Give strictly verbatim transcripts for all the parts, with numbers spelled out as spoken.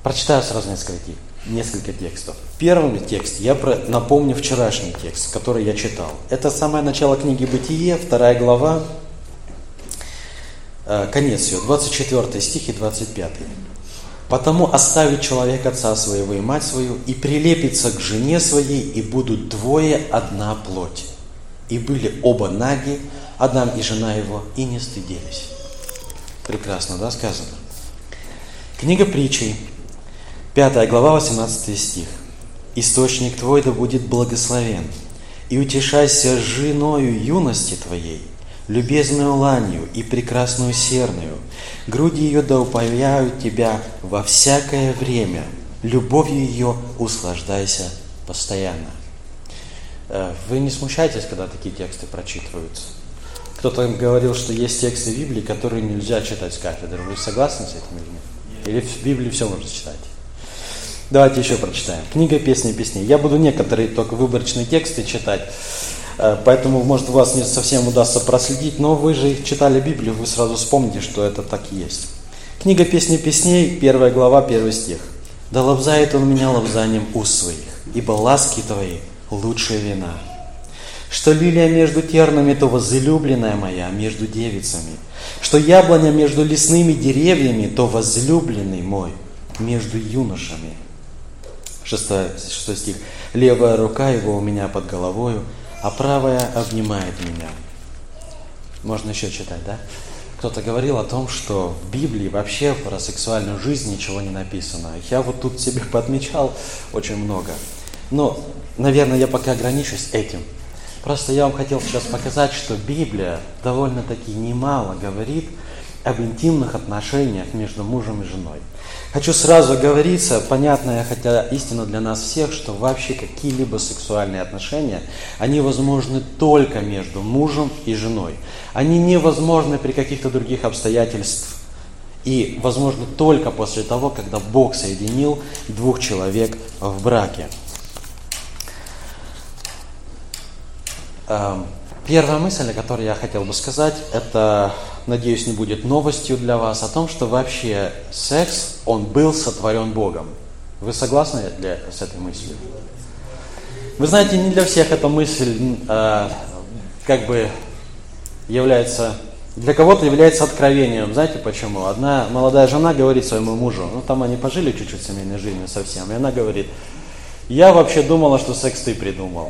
Прочитаю сразу несколько, несколько текстов. Первый текст, я про, напомню вчерашний текст, который я читал. Это самое начало книги «Бытие», вторая глава, э, конец ее, двадцать четвёртый стих и двадцать пятый. «Потому оставит человек отца своего и мать свою, и прилепится к жене своей, и будут двое одна плоть. И были оба наги, Адам и жена его, и не стыдились». Прекрасно, да, сказано? Книга Притчей, пятая глава, восемнадцатый стих. «Источник твой да будет благословен, и утешайся женою юности твоей, любезную ланью и прекрасную серную, груди ее да упояют тебя во всякое время, любовью ее услаждайся постоянно». Вы не смущаетесь, когда такие тексты прочитываются? Кто-то говорил, что есть тексты Библии, которые нельзя читать с кафедры. Вы согласны с этим или нет? Или в Библии все можно читать? Давайте еще прочитаем. Книга «Песни песней». Я буду некоторые только выборочные тексты читать, поэтому, может, у вас не совсем удастся проследить, но вы же читали Библию, вы сразу вспомните, что это так и есть. Книга «Песни песней», первая глава, первый стих. «Да лобзает он меня лобзанием уст своих, ибо ласки твои лучшая вина. Что лилия между тернами, то возлюбленная моя между девицами. Что яблоня между лесными деревьями, то возлюбленный мой между юношами». Шестой, шестой стих. «Левая рука его у меня под головою, а правая обнимает меня». Можно еще читать, да? Кто-то говорил о том, что в Библии вообще про сексуальную жизнь ничего не написано. Я вот тут себе подмечал очень много. Но, наверное, я пока ограничусь этим. Просто я вам хотел сейчас показать, что Библия довольно-таки немало говорит об интимных отношениях между мужем и женой. Хочу сразу оговориться, понятная, хотя истина для нас всех, что вообще какие-либо сексуальные отношения, они возможны только между мужем и женой. Они невозможны при каких-то других обстоятельствах и возможны только после того, когда Бог соединил двух человек в браке. Первая мысль, о которой я хотел бы сказать, это, надеюсь, не будет новостью для вас, о том, что вообще секс, он был сотворен Богом. Вы согласны для, с этой мыслью? Вы знаете, не для всех эта мысль э, как бы является, для кого-то является откровением. Знаете почему? Одна молодая жена говорит своему мужу, ну там они пожили чуть-чуть семейной жизнью совсем, и она говорит: «Я вообще думала, что секс ты придумал».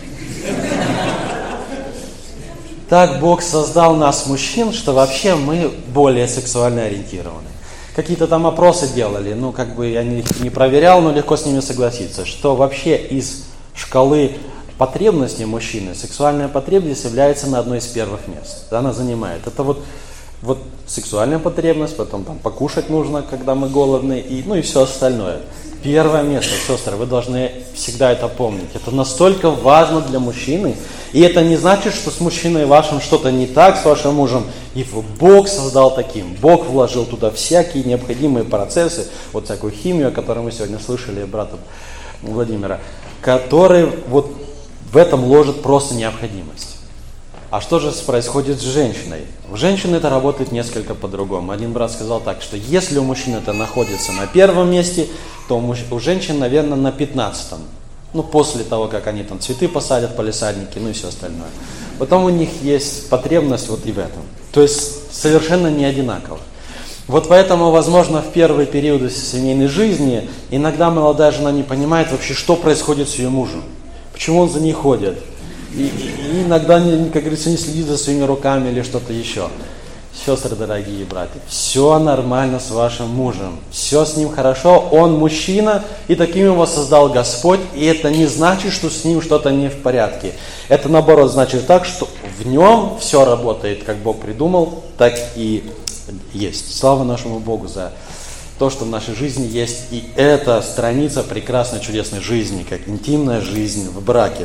Так Бог создал нас, мужчин, что вообще мы более сексуально ориентированы. Какие-то там опросы делали, ну как бы я их не проверял, но легко с ними согласиться, что вообще из шкалы потребностей мужчины сексуальная потребность является на одной из первых мест. Она занимает. Это вот, вот сексуальная потребность, потом там покушать нужно, когда мы голодны, и, ну и все остальное. Первое место, сестры, вы должны всегда это помнить. Это настолько важно для мужчины. И это не значит, что с мужчиной вашим что-то не так, с вашим мужем. Его Бог создал таким. Бог вложил туда всякие необходимые процессы, вот всякую химию, о которой мы сегодня слышали брата Владимира, который вот в этом ложит просто необходимость. А что же происходит с женщиной? У женщины это работает несколько по-другому. Один брат сказал так, что если у мужчины это находится на первом месте, то у женщин, наверное, на пятнадцатом. Ну, после того, как они там цветы посадят, палисадники, ну и все остальное. Потом у них есть потребность вот и в этом. То есть совершенно не одинаково. Вот поэтому, возможно, в первые периоды семейной жизни иногда молодая жена не понимает вообще, что происходит с ее мужем. Почему он за ней ходит. И, и иногда, как говорится, не следит за своими руками или что-то еще. Сестры, дорогие братья, все нормально с вашим мужем. Все с ним хорошо. Он мужчина, и таким его создал Господь. И это не значит, что с ним что-то не в порядке. Это, наоборот, значит так, что в нем все работает, как Бог придумал, так и есть. Слава нашему Богу за то, что в нашей жизни есть и эта страница прекрасной, чудесной жизни, как интимная жизнь в браке.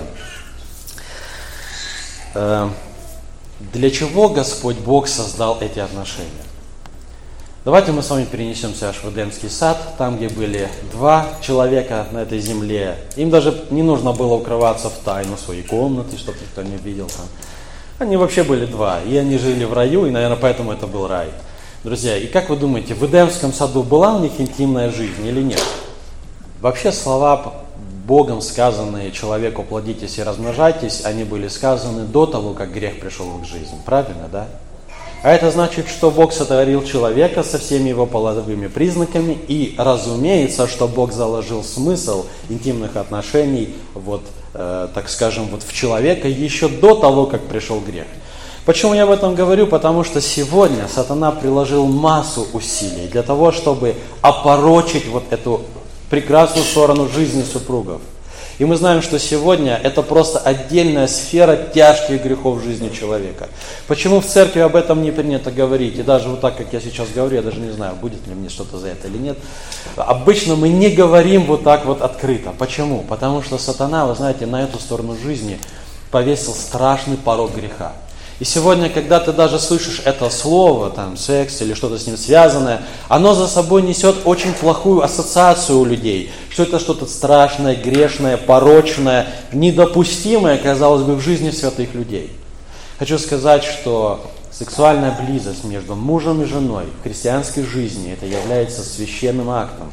Для чего Господь Бог создал эти отношения? Давайте мы с вами перенесемся аж в Эдемский сад, там, где были два человека на этой земле. Им даже не нужно было укрываться в тайну своей комнаты, чтобы никто не видел там. Они вообще были два, и они жили в раю, и, наверное, поэтому это был рай. Друзья, и как вы думаете, в Эдемском саду была у них интимная жизнь или нет? Вообще слова Богом сказанные человеку «плодитесь и размножайтесь», они были сказаны до того, как грех пришел в их жизнь. Правильно, да? А это значит, что Бог сотворил человека со всеми его половыми признаками, и разумеется, что Бог заложил смысл интимных отношений, вот, э, так скажем, вот в человека еще до того, как пришел грех. Почему я об этом говорю? Потому что сегодня сатана приложил массу усилий для того, чтобы опорочить вот эту прекрасную сторону жизни супругов. И мы знаем, что сегодня это просто отдельная сфера тяжких грехов в жизни человека. Почему в церкви об этом не принято говорить? И даже вот так, как я сейчас говорю, я даже не знаю, будет ли мне что-то за это или нет. Обычно мы не говорим вот так вот открыто. Почему? Потому что сатана, вы знаете, на эту сторону жизни повесил страшный порог греха. И сегодня, когда ты даже слышишь это слово, там, секс или что-то с ним связанное, оно за собой несет очень плохую ассоциацию у людей, что это что-то страшное, грешное, порочное, недопустимое, казалось бы, в жизни святых людей. Хочу сказать, что сексуальная близость между мужем и женой в христианской жизни, это является священным актом.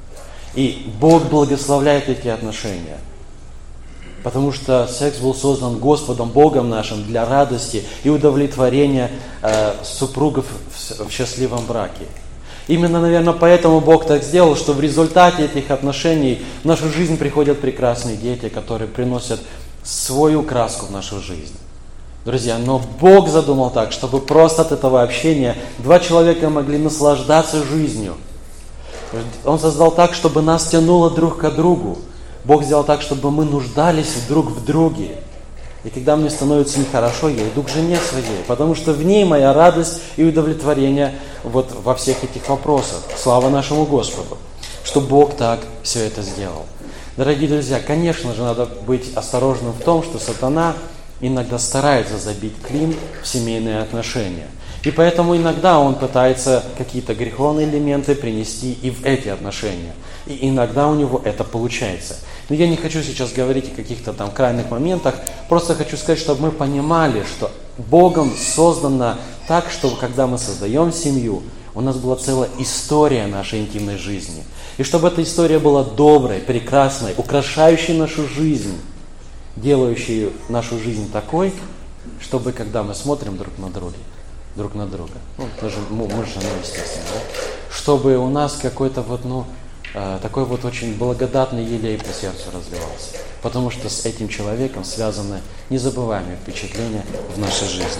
И Бог благословляет эти отношения. Потому что секс был создан Господом, Богом нашим для радости и удовлетворения э, супругов в, в счастливом браке. Именно, наверное, поэтому Бог так сделал, что в результате этих отношений в нашу жизнь приходят прекрасные дети, которые приносят свою краску в нашу жизнь. Друзья, но Бог задумал так, чтобы просто от этого общения два человека могли наслаждаться жизнью. Он создал так, чтобы нас тянуло друг к другу. Бог сделал так, чтобы мы нуждались друг в друге. И когда мне становится нехорошо, я иду к жене своей, потому что в ней моя радость и удовлетворение вот во всех этих вопросах. Слава нашему Господу, что Бог так все это сделал. Дорогие друзья, конечно же, надо быть осторожным в том, что сатана иногда старается забить клин в семейные отношения. И поэтому иногда он пытается какие-то греховные элементы принести и в эти отношения. И иногда у него это получается. Но я не хочу сейчас говорить о каких-то там крайних моментах, просто хочу сказать, чтобы мы понимали, что Богом создано так, чтобы когда мы создаем семью, у нас была целая история нашей интимной жизни. И чтобы эта история была доброй, прекрасной, украшающей нашу жизнь, делающей нашу жизнь такой, чтобы когда мы смотрим друг на друга, друг на друга, ну, даже муж с женой, естественно, да, чтобы у нас какой-то вот, ну, такой вот очень благодатный елей по сердцу разливался. Потому что с этим человеком связаны незабываемые впечатления в нашей жизни.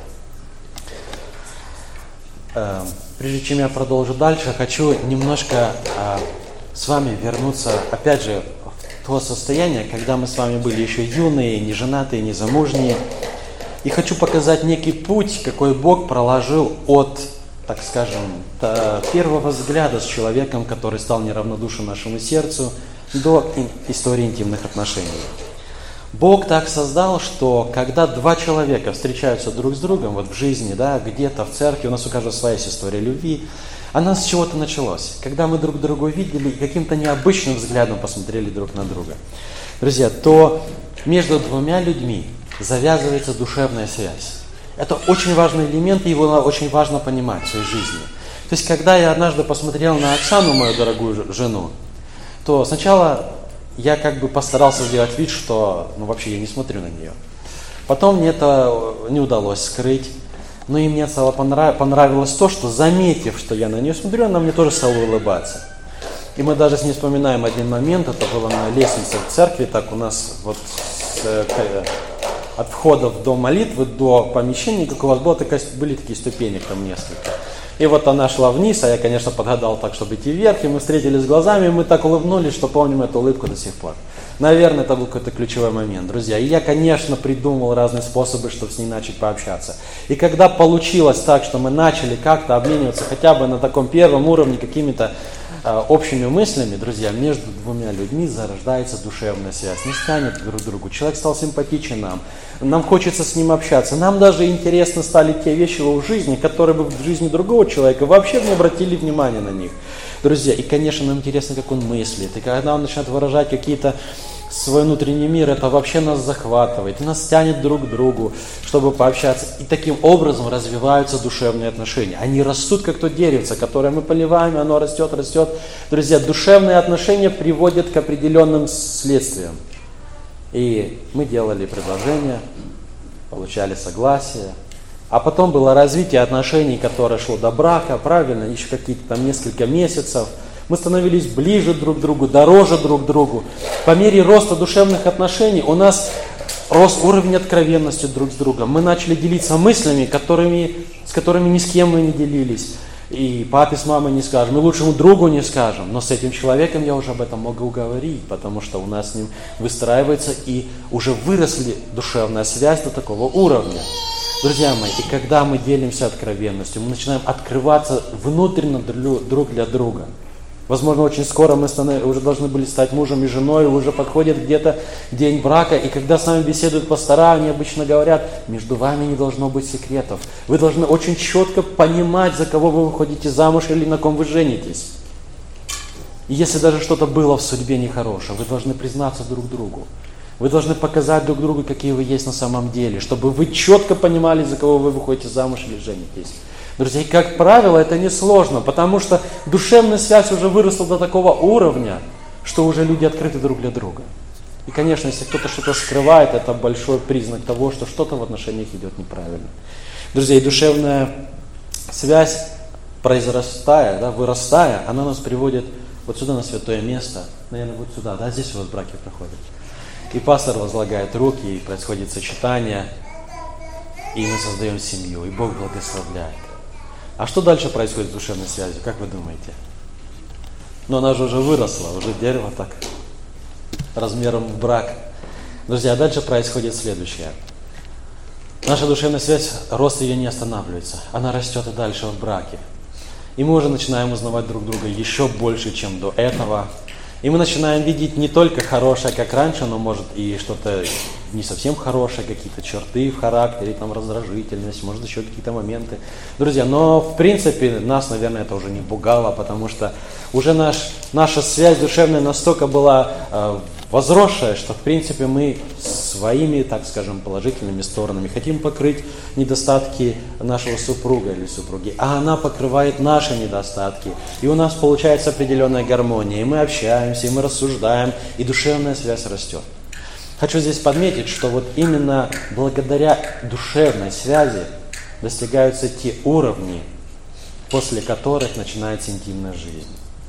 Прежде чем я продолжу дальше, хочу немножко с вами вернуться, опять же, в то состояние, когда мы с вами были еще юные, не женатые, не замужние. И хочу показать некий путь, какой Бог проложил от, так скажем, первого взгляда с человеком, который стал неравнодушен нашему сердцу, до истории интимных отношений. Бог так создал, что когда два человека встречаются друг с другом вот в жизни, да, где-то в церкви, у нас у каждого своя история любви, она с чего-то началась. Когда мы друг друга видели и каким-то необычным взглядом посмотрели друг на друга. Друзья, то между двумя людьми завязывается душевная связь. Это очень важный элемент, и его очень важно понимать в своей жизни. То есть, когда я однажды посмотрел на Оксану, мою дорогую жену, то сначала я как бы постарался сделать вид, что ну, вообще я не смотрю на нее. Потом мне это не удалось скрыть. Ну и мне стало понрав... понравилось то, что, заметив, что я на нее смотрю, она мне тоже стала улыбаться. И мы даже с ней вспоминаем один момент, это было на лестнице в церкви, так у нас вот с, от входа в дом молитвы до помещения, как у вас было, такая, были такие ступени там несколько. И вот она шла вниз, а я, конечно, подгадал так, чтобы идти вверх, и мы встретились глазами, и мы так улыбнулись, что помним эту улыбку до сих пор. Наверное, это был какой-то ключевой момент, друзья. И я, конечно, придумал разные способы, чтобы с ней начать пообщаться. И когда получилось так, что мы начали как-то обмениваться хотя бы на таком первом уровне какими-то э, общими мыслями, друзья, между двумя людьми зарождается душевная связь. Не станет друг другу. Человек стал симпатичен нам. Нам хочется с ним общаться. Нам даже интересно стали те вещи в его жизни, которые бы в жизни другого человека вообще не обратили внимания на них. Друзья, и, конечно, нам интересно, как он мыслит. И когда он начинает выражать какие-то свой внутренний мир, это вообще нас захватывает, и нас тянет друг к другу, чтобы пообщаться. И таким образом развиваются душевные отношения. Они растут, как то деревце, которое мы поливаем, и оно растет, растет. Друзья, душевные отношения приводят к определенным следствиям. И мы делали предложение, получали согласие. А потом было развитие отношений, которое шло до брака, правильно, еще какие-то там несколько месяцев. Мы становились ближе друг к другу, дороже друг к другу. По мере роста душевных отношений у нас рос уровень откровенности друг с другом. Мы начали делиться мыслями, которыми, с которыми ни с кем мы не делились. И папе с мамой не скажем, и лучшему другу не скажем. Но с этим человеком я уже об этом могу говорить, потому что у нас с ним выстраивается и уже выросли душевная связь до такого уровня. Друзья мои, и когда мы делимся откровенностью, мы начинаем открываться внутренне друг для друга. Возможно, очень скоро мы уже должны были стать мужем и женой, уже подходит где-то день брака, и когда с нами беседуют пастора, они обычно говорят, между вами не должно быть секретов. Вы должны очень четко понимать, за кого вы выходите замуж или на ком вы женитесь. И если даже что-то было в судьбе нехорошее, вы должны признаться друг другу. Вы должны показать друг другу, какие вы есть на самом деле, чтобы вы четко понимали, за кого вы выходите замуж или женитесь. Друзья, и как правило, это несложно, потому что душевная связь уже выросла до такого уровня, что уже люди открыты друг для друга. И, конечно, если кто-то что-то скрывает, это большой признак того, что что-то в отношениях идет неправильно. Друзья, и душевная связь, произрастая, да, вырастая, она нас приводит вот сюда, на святое место, наверное, вот сюда, да, здесь у вас браки проходят. И пастор возлагает руки, и происходит сочетание, и мы создаем семью, и Бог благословляет. А что дальше происходит с душевной связью, как вы думаете? Но она же уже выросла, уже дерево так, размером в брак. Друзья, дальше происходит следующее. Наша душевная связь, рост ее не останавливается, она растет и дальше в браке. И мы уже начинаем узнавать друг друга еще больше, чем до этого. И мы начинаем видеть не только хорошее, как раньше, но может и что-то не совсем хорошее, какие-то черты в характере, там раздражительность, может еще какие-то моменты. Друзья, но в принципе нас, наверное, это уже не пугало, потому что уже наш, наша связь душевная настолько была э, возросшая, что в принципе мы своими, так скажем, положительными сторонами хотим покрыть недостатки нашего супруга или супруги, а она покрывает наши недостатки. И у нас получается определенная гармония, и мы общаемся, и мы рассуждаем, и душевная связь растет. Хочу здесь подметить, что вот именно благодаря душевной связи достигаются те уровни, после которых начинается интимная жизнь.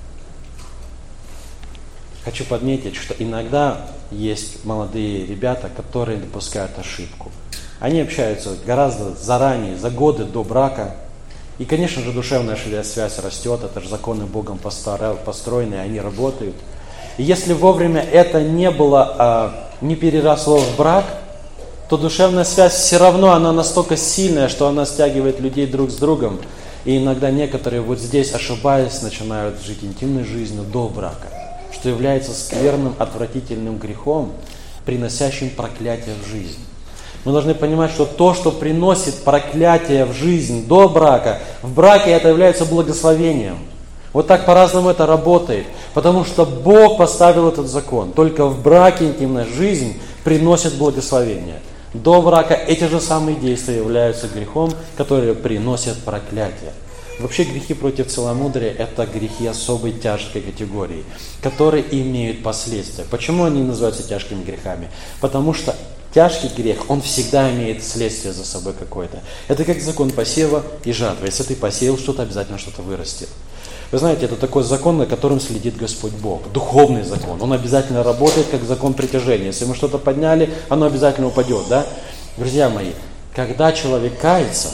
Хочу подметить, что иногда есть молодые ребята, которые допускают ошибку. Они общаются гораздо заранее, за годы до брака. И, конечно же, душевная связь растет, это же законы Богом построены, они работают. И если вовремя это не было, не переросло в брак, то душевная связь все равно, она настолько сильная, что она стягивает людей друг с другом. И иногда некоторые вот здесь, ошибаясь, начинают жить интимной жизнью до брака, что является скверным, отвратительным грехом, приносящим проклятие в жизнь. Мы должны понимать, что то, что приносит проклятие в жизнь до брака, в браке это является благословением. Вот так по-разному это работает, потому что Бог поставил этот закон. Только в браке интимная жизнь приносит благословение. До брака эти же самые действия являются грехом, которые приносят проклятие. Вообще грехи против целомудрия – это грехи особой тяжкой категории, которые имеют последствия. Почему они называются тяжкими грехами? Потому что тяжкий грех, он всегда имеет следствие за собой какое-то. Это как закон посева и жатвы. Если ты посеял что-то, обязательно что-то вырастет. Вы знаете, это такой закон, на котором следит Господь Бог. Духовный закон. Он обязательно работает, как закон притяжения. Если мы что-то подняли, оно обязательно упадет. Да? Друзья мои, когда человек кается,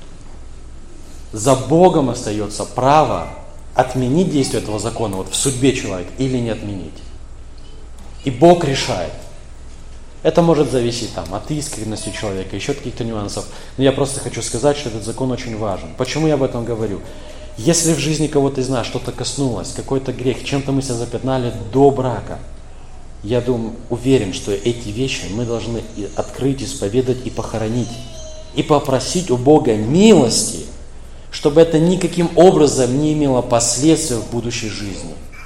за Богом остается право отменить действие этого закона вот в судьбе человека или не отменить. И Бог решает. Это может зависеть там, от искренности человека, еще от каких-то нюансов. Но я просто хочу сказать, что этот закон очень важен. Почему я об этом говорю? Если в жизни кого-то из нас что-то коснулось, какой-то грех, чем-то мы себя запятнали до брака, я думаю, уверен, что эти вещи мы должны открыть, исповедать и похоронить. И попросить у Бога милости, чтобы это никаким образом не имело последствий в будущей жизни.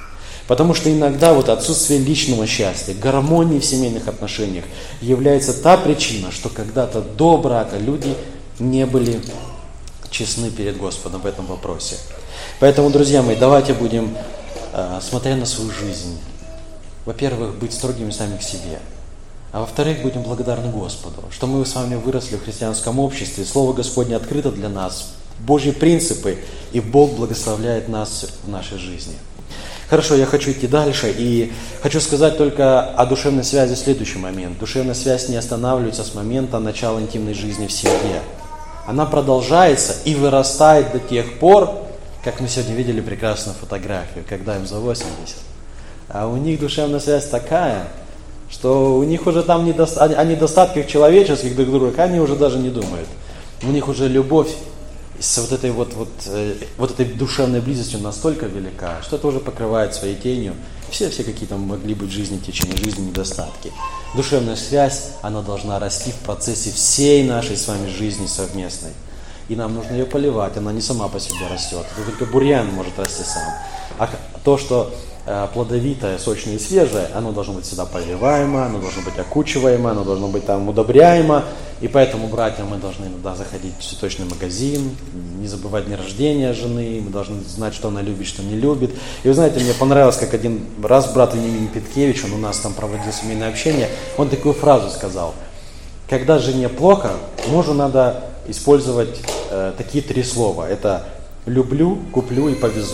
Потому что иногда вот отсутствие личного счастья, гармонии в семейных отношениях является та причина, что когда-то до брака люди не были честны перед Господом в этом вопросе. Поэтому, друзья мои, давайте будем, смотря на свою жизнь, во-первых, быть строгими сами к себе, а во-вторых, будем благодарны Господу, что мы с вами выросли в христианском обществе, Слово Господне открыто для нас, Божьи принципы, и Бог благословляет нас в нашей жизни. Хорошо, я хочу идти дальше, и хочу сказать только о душевной связи в следующий момент. Душевная связь не останавливается с момента начала интимной жизни в семье. Она продолжается и вырастает до тех пор, как мы сегодня видели прекрасную фотографию, когда им за восемьдесят. А у них душевная связь такая, что у них уже там недо... о недостатках человеческих друг друга они уже даже не думают. У них уже любовь с вот этой вот, вот, э, вот этой душевной близостью настолько велика, что это уже покрывает своей тенью все, все какие там могли быть в жизни, в течение жизни недостатки. Душевная связь, она должна расти в процессе всей нашей с вами жизни совместной. И нам нужно ее поливать, она не сама по себе растет. Это только бурьян может расти сам. А то, что плодовитое, сочное и свежее, оно должно быть всегда поливаемо, оно должно быть окучиваемо, оно должно быть там удобряемо. И поэтому, братья, мы должны иногда заходить в цветочный магазин, не забывать дни рождения жены, мы должны знать, что она любит, что не любит. И вы знаете, мне понравилось, как один раз брат Вениамин Петкевич, он у нас там проводил семейное общение, он такую фразу сказал: когда жене плохо, мужу надо использовать э, такие три слова. Это люблю, куплю и повезу.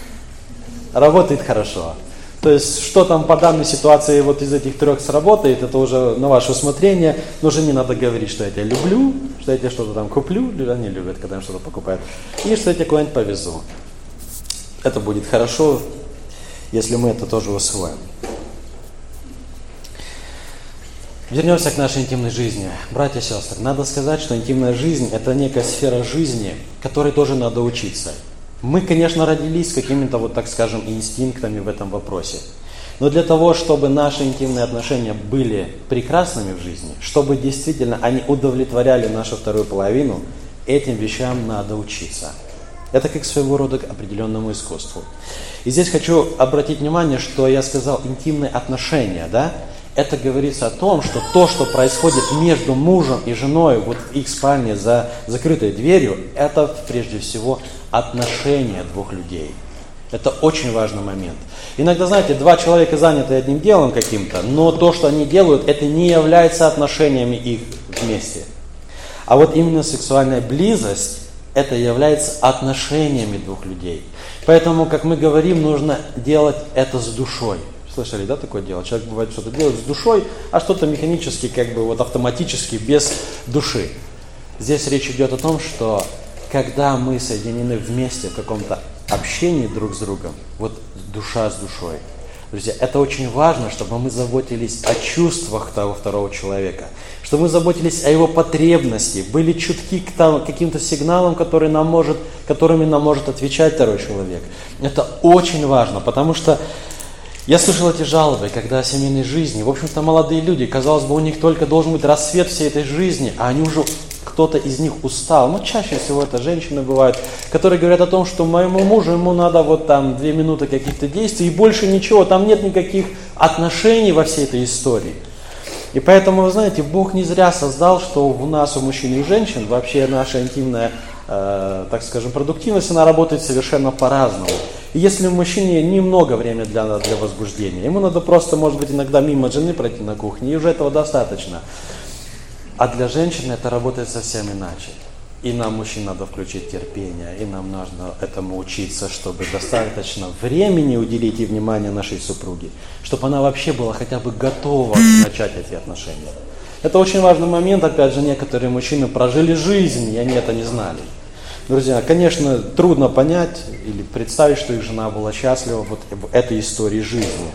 Работает хорошо. То есть, что там по данной ситуации вот из этих трех сработает, это уже на ваше усмотрение. Но уже не надо говорить, что я тебя люблю, что я тебе что-то там куплю, они любят, когда им что-то покупают, и что я тебе куда-нибудь повезу. Это будет хорошо, если мы это тоже усвоим. Вернемся к нашей интимной жизни. Братья и сестры, надо сказать, что интимная жизнь – это некая сфера жизни, которой тоже надо учиться. Мы, конечно, родились с какими-то, вот так скажем, инстинктами в этом вопросе. Но для того, чтобы наши интимные отношения были прекрасными в жизни, чтобы действительно они удовлетворяли нашу вторую половину, этим вещам надо учиться. Это как своего рода к определенному искусству. И здесь хочу обратить внимание, что я сказал интимные отношения, да? Это говорится о том, что то, что происходит между мужем и женой, вот в их спальне за закрытой дверью, это прежде всего отношения двух людей. Это очень важный момент. Иногда, знаете, два человека заняты одним делом каким-то, но то, что они делают, это не является отношениями их вместе. А вот именно сексуальная близость, это является отношениями двух людей. Поэтому, как мы говорим, нужно делать это с душой. Слышали, да, такое дело? Человек бывает что-то делает с душой, а что-то механически, как бы вот автоматически, без души. Здесь речь идет о том, что когда мы соединены вместе в каком-то общении друг с другом, вот душа с душой, друзья, это очень важно, чтобы мы заботились о чувствах того второго человека, чтобы мы заботились о его потребности, были чутки к там, каким-то сигналам, которые нам может, которыми нам может отвечать второй человек. Это очень важно, потому что я слышал эти жалобы, когда о семейной жизни, в общем-то, молодые люди, казалось бы, у них только должен быть рассвет всей этой жизни, а они уже, кто-то из них устал. Ну, чаще всего это женщины бывают, которые говорят о том, что моему мужу, ему надо вот там две минуты каких-то действий и больше ничего, там нет никаких отношений во всей этой истории. И поэтому, вы знаете, Бог не зря создал, что у нас, у мужчин и женщин, вообще наша интимная, э, так скажем, продуктивность, она работает совершенно по-разному. И если у мужчине немного времени для, для возбуждения, ему надо просто, может быть, иногда мимо жены пройти на кухне, и уже этого достаточно. А для женщины это работает совсем иначе. И нам, мужчин, надо включить терпение, и нам нужно этому учиться, чтобы достаточно времени уделить и внимания нашей супруге, чтобы она вообще была хотя бы готова начать эти отношения. Это очень важный момент, опять же, некоторые мужчины прожили жизнь, и они это не знали. Друзья, конечно, трудно понять или представить, что их жена была счастлива вот в этой истории жизни.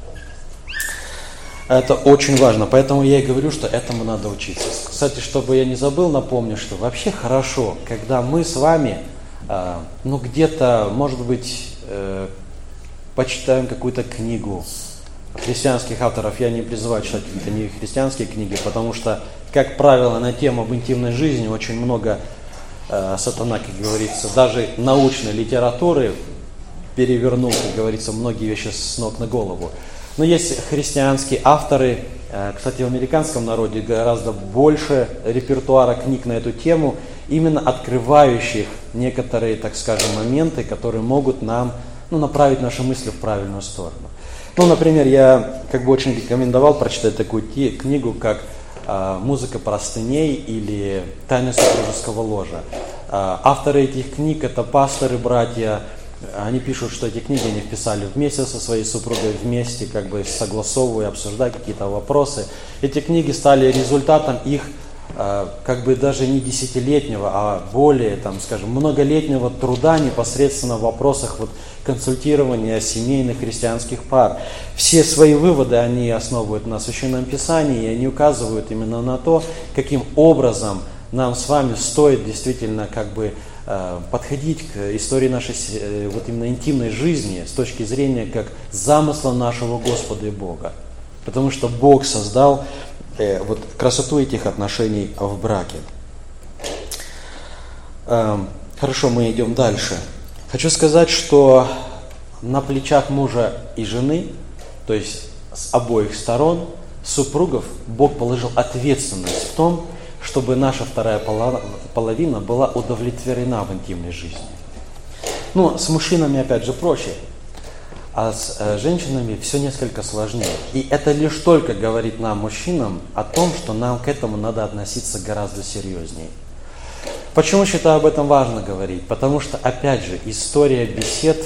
Это очень важно, поэтому я и говорю, что этому надо учиться. Кстати, чтобы я не забыл, напомню, что вообще хорошо, когда мы с вами, э, ну где-то, может быть, э, почитаем какую-то книгу христианских авторов. Я не призываю читать какие-то не христианские книги, потому что, как правило, на тему об интимной жизни очень много э, сатана, как говорится, даже научной литературы перевернул, как говорится, многие вещи с ног на голову. Но есть христианские авторы, кстати, в американском народе гораздо больше репертуара книг на эту тему, именно открывающих некоторые, так скажем, моменты, которые могут нам, ну, направить наши мысли в правильную сторону. Ну, например, я как бы очень рекомендовал прочитать такую книгу, как «Музыка простыней» или «Тайны супружеского ложа». Авторы этих книг – это пасторы, братья. Они пишут, что эти книги они вписали вместе со своей супругой, вместе как бы согласовывая, обсуждая какие-то вопросы. Эти книги стали результатом их как бы даже не десятилетнего, а более, там, скажем, многолетнего труда непосредственно в вопросах вот, консультирования семейных христианских пар. Все свои выводы они основывают на Священном Писании, и они указывают именно на то, каким образом нам с вами стоит действительно как бы подходить к истории нашей вот именно интимной жизни с точки зрения как замысла нашего Господа и Бога. Потому что Бог создал э, вот красоту этих отношений в браке. Э, хорошо, мы идем дальше. Хочу сказать, что на плечах мужа и жены, то есть с обоих сторон, супругов, Бог положил ответственность в том, чтобы наша вторая половина была удовлетворена в интимной жизни. Ну, с мужчинами, опять же, проще, а с э, женщинами все несколько сложнее. И это лишь только говорит нам, мужчинам, о том, что нам к этому надо относиться гораздо серьезнее. Почему считаю об этом важно говорить? Потому что, опять же, история бесед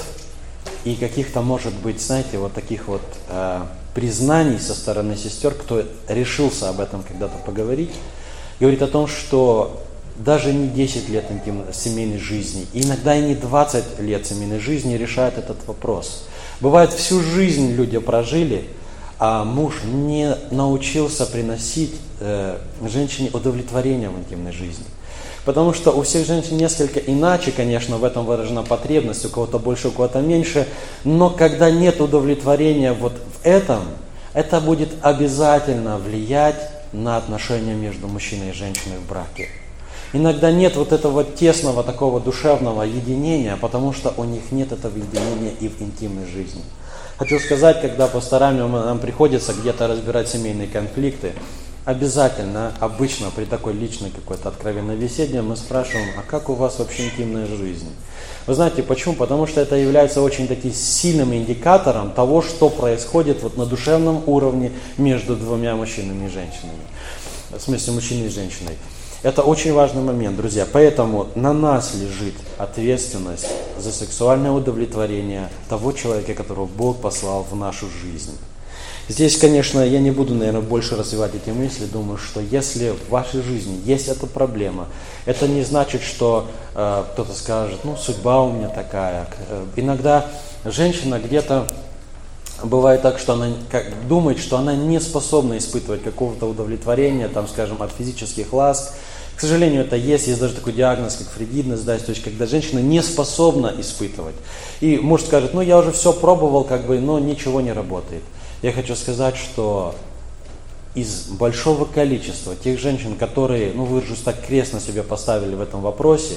и каких-то, может быть, знаете, вот таких вот э, признаний со стороны сестер, кто решился об этом когда-то поговорить, говорит о том, что даже не десять лет интимной семейной жизни, иногда и не двадцать лет семейной жизни решают этот вопрос. Бывает, всю жизнь люди прожили, а муж не научился приносить э, женщине удовлетворение в интимной жизни. Потому что у всех женщин несколько иначе, конечно, в этом выражена потребность, у кого-то больше, у кого-то меньше, но когда нет удовлетворения вот в этом, это будет обязательно влиять на отношения между мужчиной и женщиной в браке. Иногда нет вот этого тесного такого душевного единения, потому что у них нет этого единения и в интимной жизни. Хочу сказать, когда пасторами нам приходится где-то разбирать семейные конфликты, обязательно, обычно при такой личной какой-то откровенной беседе мы спрашиваем, а как у вас вообще интимная жизнь? Вы знаете почему? Потому что это является очень таким сильным индикатором того, что происходит вот на душевном уровне между двумя мужчинами и женщинами. В смысле, мужчиной и женщиной. Это очень важный момент, друзья. Поэтому на нас лежит ответственность за сексуальное удовлетворение того человека, которого Бог послал в нашу жизнь. Здесь, конечно, я не буду, наверное, больше развивать эти мысли. Думаю, что если в вашей жизни есть эта проблема, это не значит, что э, кто-то скажет, ну, судьба у меня такая. Э, иногда женщина где-то бывает так, что она как, думает, что она не способна испытывать какого-то удовлетворения, там, скажем, от физических ласк. К сожалению, это есть. Есть даже такой диагноз, как фригидность, да, то есть, когда женщина не способна испытывать. И муж скажет, ну, я уже все пробовал, как бы, но ничего не работает. Я хочу сказать, что из большого количества тех женщин, которые, ну, выражусь так, крест на себя поставили в этом вопросе,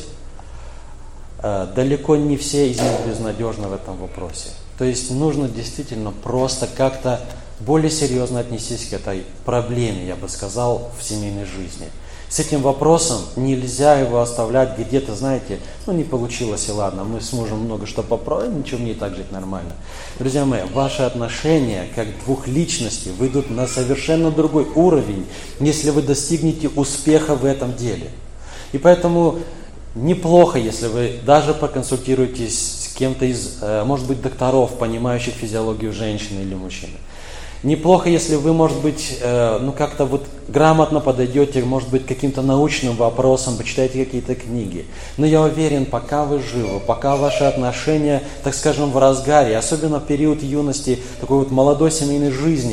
э, далеко не все из них безнадежны в этом вопросе. То есть нужно действительно просто как-то более серьезно отнестись к этой проблеме, я бы сказал, в семейной жизни. С этим вопросом нельзя его оставлять где-то, знаете, ну не получилось и ладно, мы с мужем много что попробуем, ничего, мне и так жить нормально. Друзья мои, ваши отношения как двух личностей выйдут на совершенно другой уровень, если вы достигнете успеха в этом деле. И поэтому неплохо, если вы даже поконсультируетесь с кем-то из, может быть, докторов, понимающих физиологию женщины или мужчины. Неплохо, если вы, может быть, э, ну как-то вот грамотно подойдете, может быть, к каким-то научным вопросам, почитаете какие-то книги. Но я уверен, пока вы живы, пока ваши отношения, так скажем, в разгаре, особенно в период юности, такой вот молодой семейной жизни,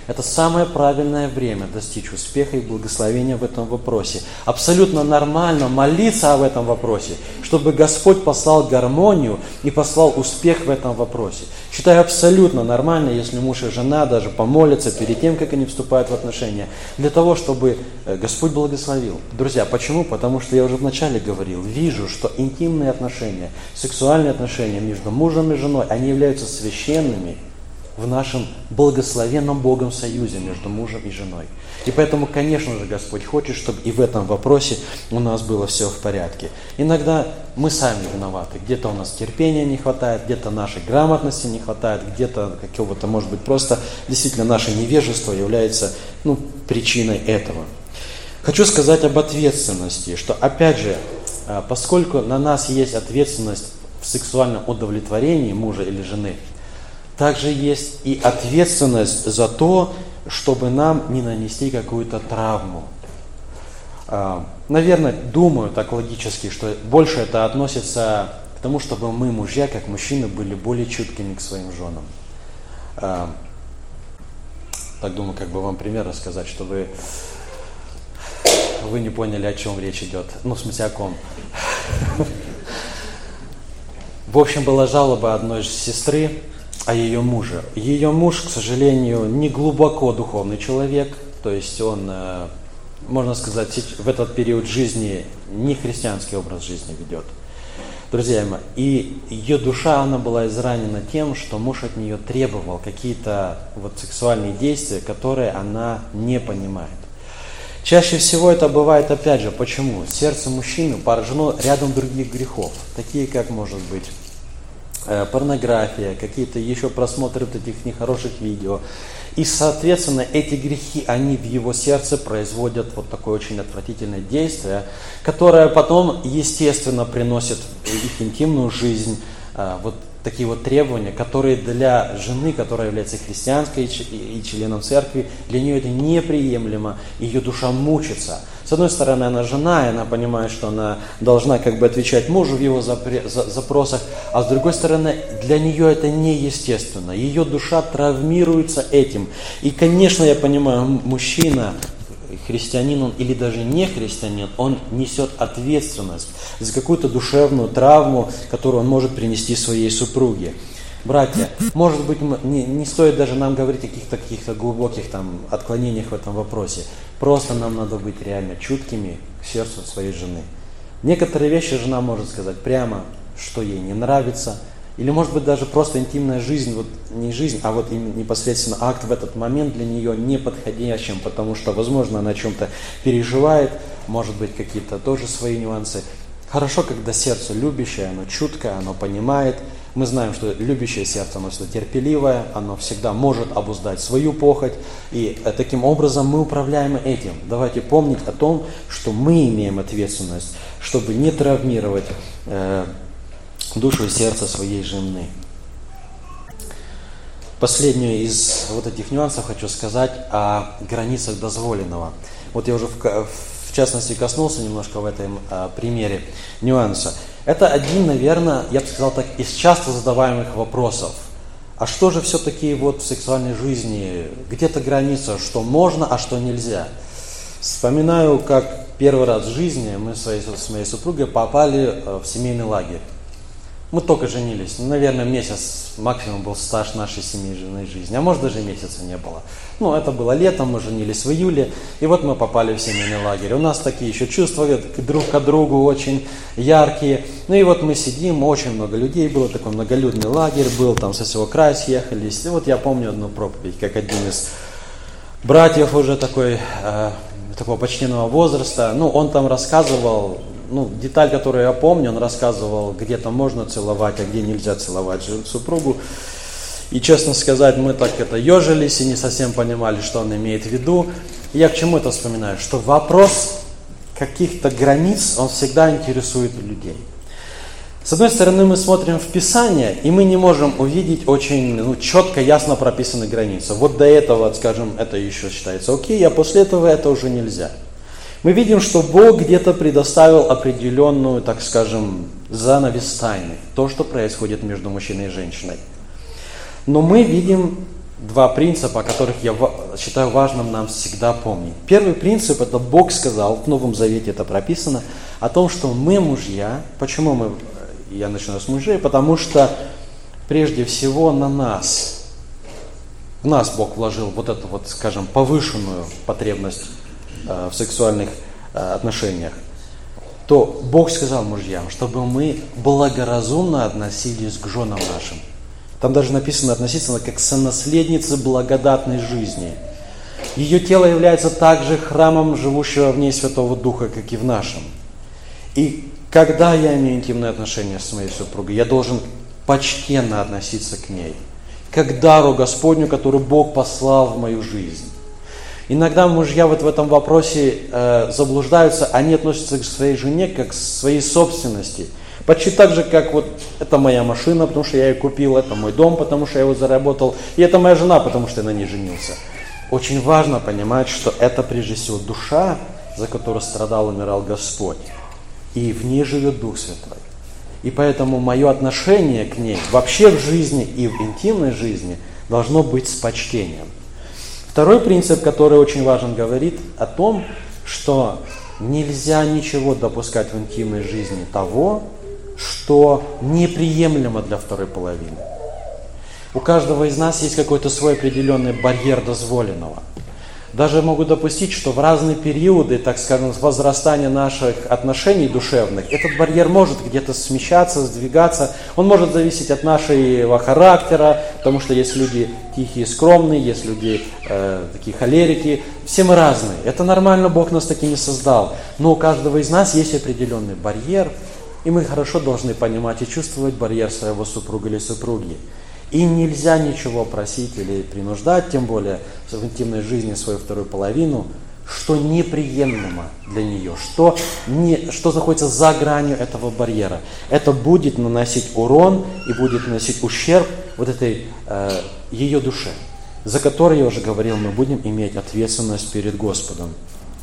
Это самое правильное время достичь успеха и благословения в этом вопросе. Абсолютно нормально молиться об этом вопросе, чтобы Господь послал гармонию и послал успех в этом вопросе. Считаю абсолютно нормально, если муж и жена даже помолятся перед тем, как они вступают в отношения, для того, чтобы Господь благословил. Друзья, почему? Потому что я уже вначале говорил, вижу, что интимные отношения, сексуальные отношения между мужем и женой, они являются священными в нашем благословенном Богом союзе между мужем и женой. И поэтому, конечно же, Господь хочет, чтобы и в этом вопросе у нас было все в порядке. Иногда мы сами виноваты. Где-то у нас терпения не хватает, где-то нашей грамотности не хватает, где-то какого-то, может быть, просто действительно наше невежество является ну, причиной этого. Хочу сказать об ответственности, что, опять же, поскольку на нас есть ответственность в сексуальном удовлетворении мужа или жены, также есть и ответственность за то, чтобы нам не нанести какую-то травму. Наверное, думаю так логически, что больше это относится к тому, чтобы мы, мужья, как мужчины, были более чуткими к своим женам. Так думаю, как бы вам пример рассказать, чтобы вы не поняли, о чем речь идет. Ну, в смысле, о ком. В общем, была жалоба одной сестры о ее муже. Ее муж, к сожалению, не глубоко духовный человек, то есть он, можно сказать, в этот период жизни не христианский образ жизни ведет. Друзья мои, и ее душа, она была изранена тем, что муж от нее требовал какие-то вот сексуальные действия, которые она не понимает. Чаще всего это бывает, опять же, почему? Сердце мужчины поражено рядом других грехов, такие как, может быть, порнография, какие-то еще просмотры вот этих нехороших видео. И, соответственно, эти грехи, они в его сердце производят вот такое очень отвратительное действие, которое потом, естественно, приносит в их интимную жизнь вот такие вот требования, которые для жены, которая является христианской и членом церкви, для нее это неприемлемо, ее душа мучится. С одной стороны, она жена, и она понимает, что она должна как бы отвечать мужу в его запросах, а с другой стороны, для нее это неестественно. Ее душа травмируется этим. И, конечно, я понимаю, мужчина, христианин он или даже не христианин, он несет ответственность за какую-то душевную травму, которую он может принести своей супруге. Братья, может быть, не, не стоит даже нам говорить о каких-то каких-то глубоких там отклонениях в этом вопросе. Просто нам надо быть реально чуткими к сердцу своей жены. Некоторые вещи жена может сказать прямо, что ей не нравится. Или, может быть, даже просто интимная жизнь, вот не жизнь, а вот непосредственно акт в этот момент для нее не подходящим, потому что, возможно, она о чем-то переживает, может быть, какие-то тоже свои нюансы. Хорошо, когда сердце любящее, оно чуткое, оно понимает. Мы знаем, что любящее сердце, оно всегда терпеливое, оно всегда может обуздать свою похоть. И таким образом мы управляем этим. Давайте помнить о том, что мы имеем ответственность, чтобы не травмировать э, душу и сердце своей жены. Последнюю из вот этих нюансов хочу сказать о границах дозволенного. Вот я уже в, в частности коснулся немножко в этом а, примере нюанса. Это один, наверное, я бы сказал так, из часто задаваемых вопросов. А что же все-таки вот в сексуальной жизни, где-то граница, что можно, а что нельзя? Вспоминаю, как первый раз в жизни мы с моей, с моей супругой попали в семейный лагерь. Мы только женились, наверное, месяц максимум был стаж нашей семейной жизни, а может даже месяца не было. Ну, это было летом, мы женились в июле, и вот мы попали в семейный лагерь. У нас такие еще чувства друг к другу очень яркие. Ну и вот мы сидим, очень много людей было, такой многолюдный лагерь был, там со всего края съехались. И вот я помню одну проповедь, как один из братьев уже такой, э, такого почтенного возраста, ну, он там рассказывал. Ну, деталь, которую я помню, он рассказывал, где-то можно целовать, а где нельзя целовать супругу. И, честно сказать, мы так это ежились и не совсем понимали, что он имеет в виду. И я к чему это вспоминаю? Что вопрос каких-то границ, он всегда интересует людей. С одной стороны, мы смотрим в Писание, и мы не можем увидеть очень ну, четко, ясно прописанные границы. Вот до этого, скажем, это еще считается окей, а после этого это уже нельзя. Мы видим, что Бог где-то предоставил определенную, так скажем, занавес тайны, то, что происходит между мужчиной и женщиной. Но мы видим два принципа, о которых я считаю важным нам всегда помнить. Первый принцип, это Бог сказал, в Новом Завете это прописано, о том, что мы мужья. Почему мы, я начну с мужей? Потому что прежде всего на нас, в нас Бог вложил вот эту вот, скажем, повышенную потребность э, в сексуальных э, отношениях. То Бог сказал мужьям, чтобы мы благоразумно относились к женам нашим. Там даже написано относиться как сонаследницы благодатной жизни. Ее тело является также храмом живущего в ней Святого Духа, как и в нашем. И когда я имею интимные отношения с моей супругой, я должен почтенно относиться к ней, как к дару Господню, который Бог послал в мою жизнь. Иногда мужья вот в этом вопросе э, заблуждаются, они относятся к своей жене как к своей собственности. Почти так же, как вот это моя машина, потому что я ее купил, это мой дом, потому что я его заработал, и это моя жена, потому что я на ней женился. Очень важно понимать, что это прежде всего душа, за которую страдал и умирал Господь, и в ней живет Дух Святой. И поэтому мое отношение к ней вообще в жизни и в интимной жизни должно быть с почтением. Второй принцип, который очень важен, говорит о том, что нельзя ничего допускать в интимной жизни того, что неприемлемо для второй половины. У каждого из нас есть какой-то свой определенный барьер дозволенного. Даже могу допустить, что в разные периоды, так скажем, возрастания наших отношений душевных, этот барьер может где-то смещаться, сдвигаться. Он может зависеть от нашего характера, потому что есть люди тихие, скромные, есть люди э, такие холерики. Все мы разные. Это нормально, Бог нас такими создал. Но у каждого из нас есть определенный барьер, и мы хорошо должны понимать и чувствовать барьер своего супруга или супруги. И нельзя ничего просить или принуждать, тем более в интимной жизни свою вторую половину, что неприемлемо для нее, что, не, что находится за гранью этого барьера. Это будет наносить урон и будет наносить ущерб вот этой э, ее душе, за которой, я уже говорил, мы будем иметь ответственность перед Господом.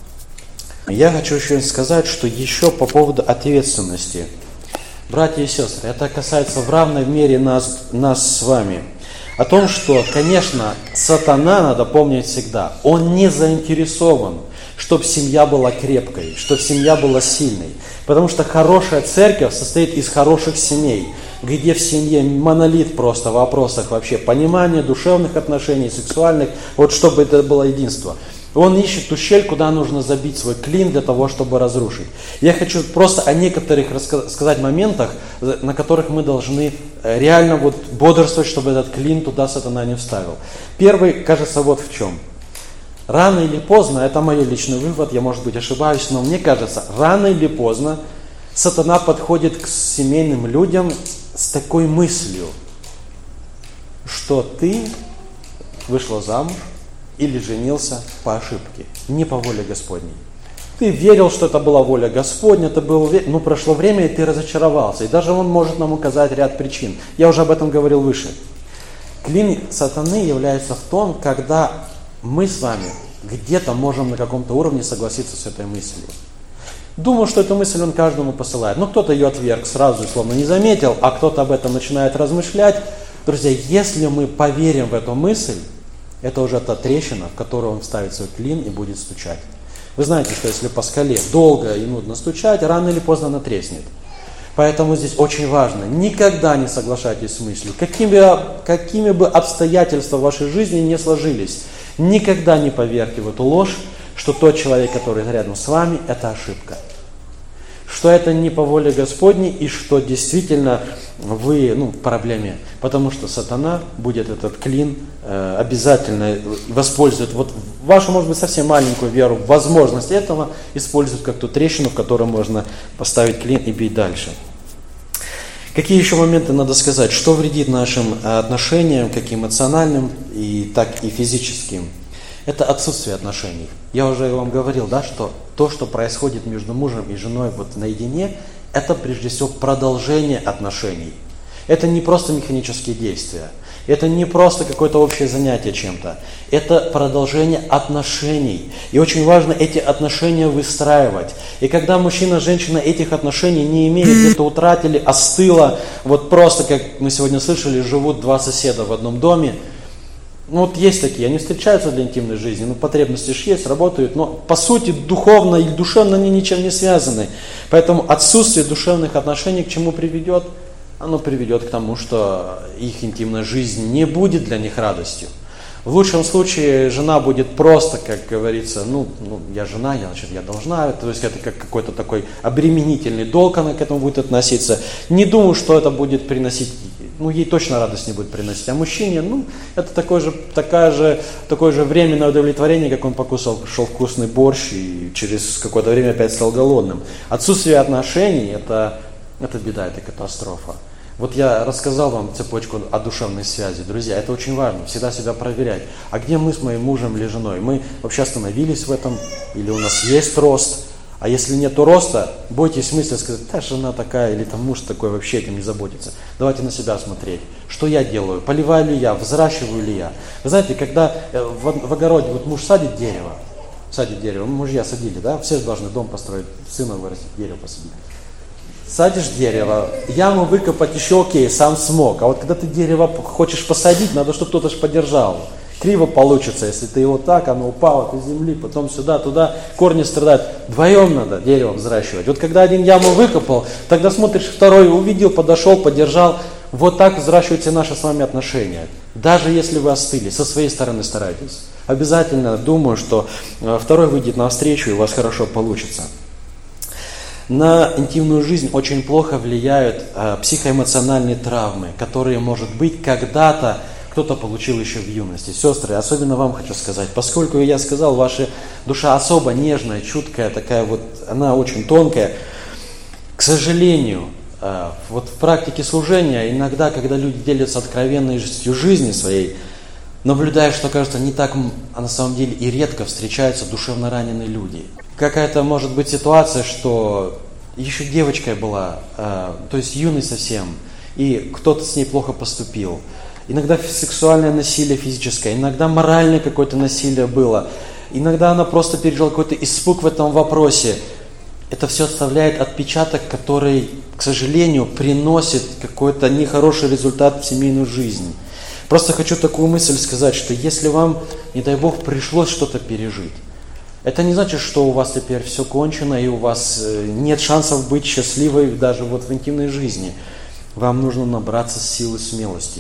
Я хочу еще сказать, что еще по поводу ответственности. Братья и сестры, это касается в равной мере нас, нас с вами. О том, что, конечно, сатана, надо помнить всегда, он не заинтересован, чтобы семья была крепкой, чтобы семья была сильной. Потому что хорошая церковь состоит из хороших семей, где в семье монолит просто в вопросах вообще понимания, душевных отношений, сексуальных, вот чтобы это было единство. Он ищет ту щель, куда нужно забить свой клин для того, чтобы разрушить. Я хочу просто о некоторых рассказать моментах, на которых мы должны реально вот бодрствовать, чтобы этот клин туда сатана не вставил. Первый, кажется, вот в чем. Рано или поздно, это мой личный вывод, я, может быть, ошибаюсь, но мне кажется, рано или поздно сатана подходит к семейным людям с такой мыслью, что ты вышла замуж, или женился по ошибке, не по воле Господней. Ты верил, что это была воля Господня, ты был уверен, но прошло время, и ты разочаровался. И даже он может нам указать ряд причин. Я уже об этом говорил выше. Клин сатаны является в том, когда мы с вами где-то можем на каком-то уровне согласиться с этой мыслью. Думаю, что эту мысль он каждому посылает. Но кто-то ее отверг сразу и словно не заметил, а кто-то об этом начинает размышлять. Друзья, если мы поверим в эту мысль, это уже та трещина, в которую он вставит свой клин и будет стучать. Вы знаете, что если по скале долго и нудно стучать, рано или поздно она треснет. Поэтому здесь очень важно, никогда не соглашайтесь с мыслью, какими, какими бы обстоятельства в вашей жизни не сложились, никогда не поверьте в эту ложь, что тот человек, который рядом с вами, это ошибка. Что это не по воле Господней и что действительно вы ну, в проблеме. Потому что сатана будет этот клин э, обязательно воспользует вот вашу, может быть, совсем маленькую веру, возможность этого использует как ту трещину, в которой можно поставить клин и бить дальше. Какие еще моменты надо сказать? Что вредит нашим отношениям, как эмоциональным, и так и физическим? Это отсутствие отношений. Я уже вам говорил, да, что то, что происходит между мужем и женой вот наедине, это прежде всего продолжение отношений. Это не просто механические действия. Это не просто какое-то общее занятие чем-то. Это продолжение отношений. И очень важно эти отношения выстраивать. И когда мужчина, женщина этих отношений не имеют, где-то утратили, остыло, вот просто, как мы сегодня слышали, живут два соседа в одном доме, Ну вот есть такие, они встречаются для интимной жизни, но потребности же есть, работают, но по сути духовно или душевно они ничем не связаны. Поэтому отсутствие душевных отношений к чему приведет? Оно приведет к тому, что их интимная жизнь не будет для них радостью. В лучшем случае жена будет просто, как говорится, ну, ну я жена, я, значит, я должна, то есть это как какой-то такой обременительный долг, она к этому будет относиться. Не думаю, что это будет приносить, ну ей точно радость не будет приносить, а мужчине, ну, это такое же, такая же, такое же временное удовлетворение, как он покусал шел вкусный борщ и через какое-то время опять стал голодным. Отсутствие отношений это, это беда, это катастрофа. Вот я рассказал вам цепочку о душевной связи. Друзья, это очень важно, всегда себя проверять. А где мы с моим мужем или женой? Мы вообще остановились в этом? Или у нас есть рост? А если нет роста, бойтесь мысли сказать, да, жена такая, или там муж такой, вообще этим не заботится. Давайте на себя смотреть. Что я делаю? Поливаю ли я? Взращиваю ли я? Вы знаете, когда в, в огороде вот муж садит дерево, садит дерево, мужья садили, да? Все же должны дом построить, сына вырастить, дерево посадить. Садишь дерево, яму выкопать еще окей, сам смог. А вот когда ты дерево хочешь посадить, надо, чтобы кто-то же поддержал. Криво получится, если ты его так, оно упало из земли, потом сюда, туда, корни страдают. Вдвоем надо дерево взращивать. Вот когда один яму выкопал, тогда смотришь, второй увидел, подошел, поддержал. Вот так взращиваются наши с вами отношения. Даже если вы остыли, со своей стороны старайтесь. Обязательно думаю, что второй выйдет навстречу и у вас хорошо получится. На интимную жизнь очень плохо влияют э, психоэмоциональные травмы, которые, может быть, когда-то кто-то получил еще в юности. Сестры, особенно вам хочу сказать, поскольку я сказал, ваша душа особо нежная, чуткая, такая вот, она очень тонкая. К сожалению, э, вот в практике служения иногда, когда люди делятся откровенностью жизни своей, наблюдаешь, что, кажется, не так, а на самом деле и редко встречаются душевно раненые люди. Какая-то может быть ситуация, что еще девочкой была, э, то есть юной совсем, и кто-то с ней плохо поступил. Иногда сексуальное насилие физическое, иногда моральное какое-то насилие было. Иногда она просто пережила какой-то испуг в этом вопросе. Это все оставляет отпечаток, который, к сожалению, приносит какой-то нехороший результат в семейную жизнь. Просто хочу такую мысль сказать, что если вам, не дай Бог, пришлось что-то пережить, это не значит, что у вас теперь все кончено и у вас нет шансов быть счастливой даже вот в интимной жизни. Вам нужно набраться сил и смелости.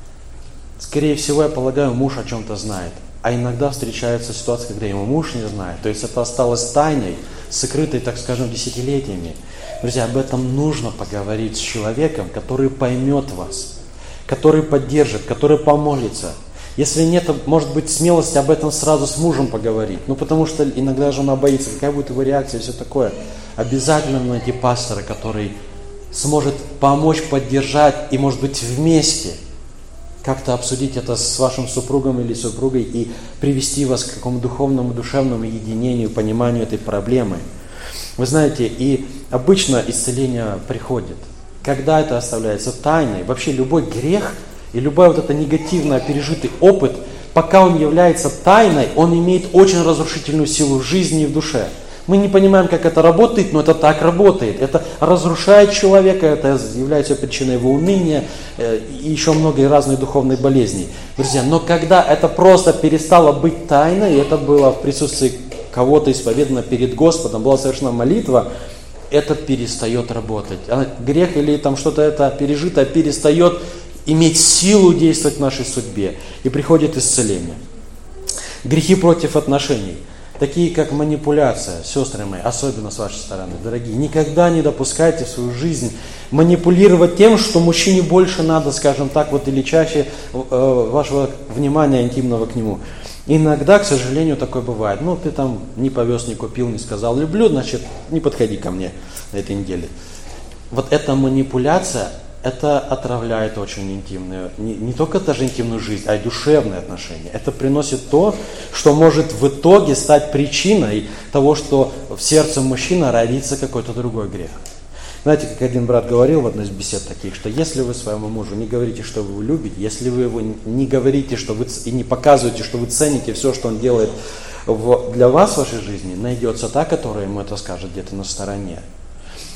Скорее всего, я полагаю, муж о чем-то знает. А иногда встречаются ситуации, когда его муж не знает. То есть это осталось тайной, сокрытой, так скажем, десятилетиями. Друзья, об этом нужно поговорить с человеком, который поймет вас, который поддержит, который помолится. Если нет, может быть, смелости об этом сразу с мужем поговорить. Ну, потому что иногда жена боится, какая будет его реакция и все такое. Обязательно найти пастора, который сможет помочь, поддержать и, может быть, вместе как-то обсудить это с вашим супругом или супругой и привести вас к какому-то духовному, душевному единению, пониманию этой проблемы. Вы знаете, и обычно исцеление приходит, когда это оставляется тайной. Вообще любой грех и любой вот это негативно пережитый опыт, пока он является тайной, он имеет очень разрушительную силу в жизни и в душе. Мы не понимаем, как это работает, но это так работает. Это разрушает человека, это является причиной его уныния э, и еще многие разные духовные болезни. Друзья, но когда это просто перестало быть тайной, и это было в присутствии кого-то исповедано перед Господом, была совершена молитва, это перестает работать. Грех или там что-то это пережитое перестает иметь силу действовать в нашей судьбе. И приходит исцеление. Грехи против отношений, такие как манипуляция, сестры мои, особенно с вашей стороны, дорогие, никогда не допускайте в свою жизнь манипулировать тем, что мужчине больше надо, скажем так, вот или чаще э, вашего внимания интимного к нему. Иногда, к сожалению, такое бывает. Ну, ты там не повез, не купил, не сказал люблю, значит, не подходи ко мне на этой неделе. Вот эта манипуляция, это отравляет очень интимную, не, не только даже интимную жизнь, а и душевные отношения. Это приносит то, что может в итоге стать причиной того, что в сердце мужчины родится какой-то другой грех. Знаете, как один брат говорил в одной из бесед таких, что если вы своему мужу не говорите, что вы его любите, если вы его не говорите, что вы и не показываете, что вы цените все, что он делает в, для вас в вашей жизни, найдется та, которая ему это скажет где-то на стороне.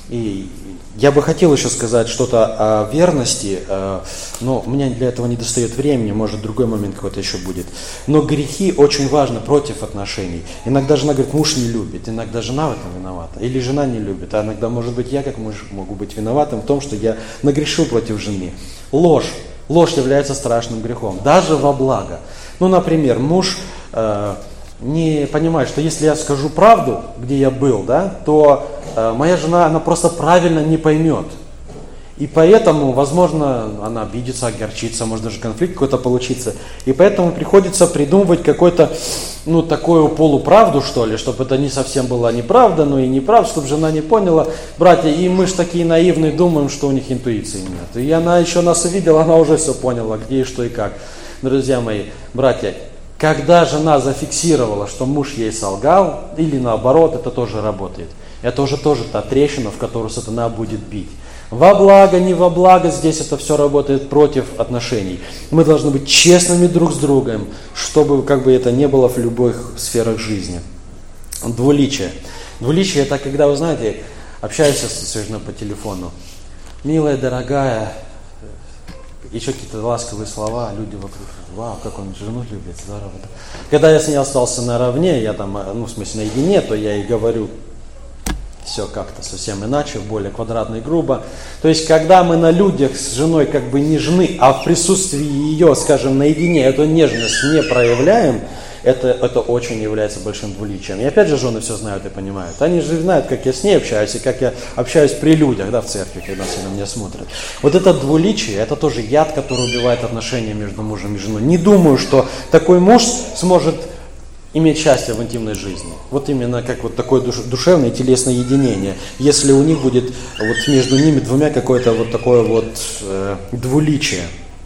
И я бы хотел еще сказать что-то о верности, но у меня для этого не достает времени, может другой момент какой-то еще будет. Но грехи очень важны против отношений. Иногда жена говорит, муж не любит, иногда жена в этом виновата, или жена не любит, а иногда, может быть, я как муж могу быть виноватым в том, что я нагрешил против жены. Ложь. Ложь является страшным грехом, даже во благо. Ну, например, муж э, не понимает, что если я скажу правду, где я был, да, то э, моя жена, она просто правильно не поймет. И поэтому, возможно, она обидится, огорчится, может даже конфликт какой-то получится. И поэтому приходится придумывать какой-то, ну, такую полуправду, что ли, чтобы это не совсем была неправда, но и неправда, чтобы жена не поняла. Братья, и мы же такие наивные, думаем, что у них интуиции нет. И она еще нас увидела, она уже все поняла, где и что и как. Друзья мои, братья, когда жена зафиксировала, что муж ей солгал, или наоборот, это тоже работает. Это уже тоже та трещина, в которую сатана будет бить. Во благо, не во благо, здесь это все работает против отношений. Мы должны быть честными друг с другом, чтобы как бы это не было в любых сферах жизни. Двуличие. Двуличие это когда, вы знаете, общаешься с своей женой по телефону. Милая, дорогая, еще какие-то ласковые слова, люди вокруг, вау, как он жену любит, здорово. Когда я с ней остался наравне, я там, ну в смысле наедине, то я и говорю все как-то совсем иначе, более квадратно и грубо. То есть, когда мы на людях с женой как бы нежны, а в присутствии ее, скажем, наедине эту нежность не проявляем, это, это очень является большим двуличием. И опять же, жены все знают и понимают. Они же знают, как я с ней общаюсь, и как я общаюсь при людях, да, в церкви, когда все на меня смотрят. Вот это двуличие, это тоже яд, который убивает отношения между мужем и женой. Не думаю, что такой муж сможет иметь счастье в интимной жизни. Вот именно как вот такое душ, душевное и телесное единение. Если у них будет вот между ними двумя какое-то вот такое вот э, двуличие.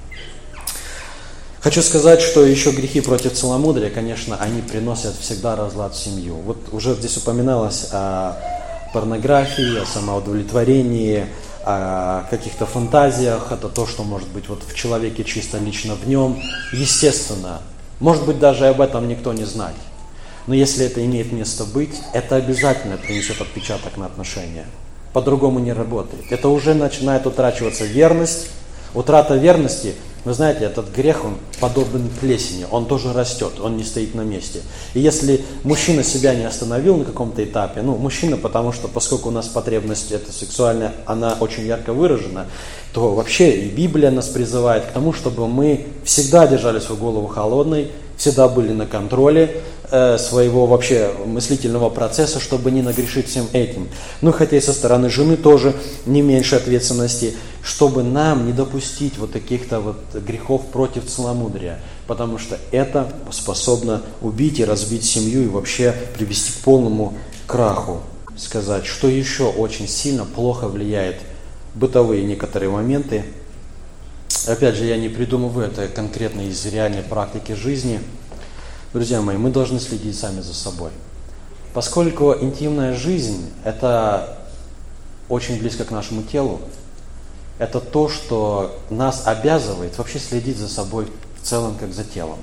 Хочу сказать, что еще грехи против целомудрия, конечно, они приносят всегда разлад в семью. Вот уже здесь упоминалось о порнографии, о самоудовлетворении, о каких-то фантазиях. Это то, что может быть вот в человеке чисто лично в нем. Естественно, может быть, даже об этом никто не знает. Но если это имеет место быть, это обязательно принесет отпечаток на отношения. По-другому не работает. Это уже начинает утрачиваться верность. Утрата верности, вы знаете, этот грех, он подобен плесени. Он тоже растет, он не стоит на месте. И если мужчина себя не остановил на каком-то этапе, ну, мужчина, потому что, поскольку у нас потребность эта сексуальная, она очень ярко выражена, то вообще и Библия нас призывает к тому, чтобы мы всегда держали свою голову холодной, всегда были на контроле э, своего вообще мыслительного процесса, чтобы не нагрешить всем этим. Ну, хотя и со стороны жены тоже не меньше ответственности, чтобы нам не допустить вот таких-то вот грехов против целомудрия, потому что это способно убить и разбить семью и вообще привести к полному краху. Сказать, что еще очень сильно плохо влияет бытовые некоторые моменты. Опять же, я не придумываю это конкретно из реальной практики жизни. Друзья мои, мы должны следить сами за собой. Поскольку интимная жизнь – это очень близко к нашему телу, это то, что нас обязывает вообще следить за собой в целом, как за телом.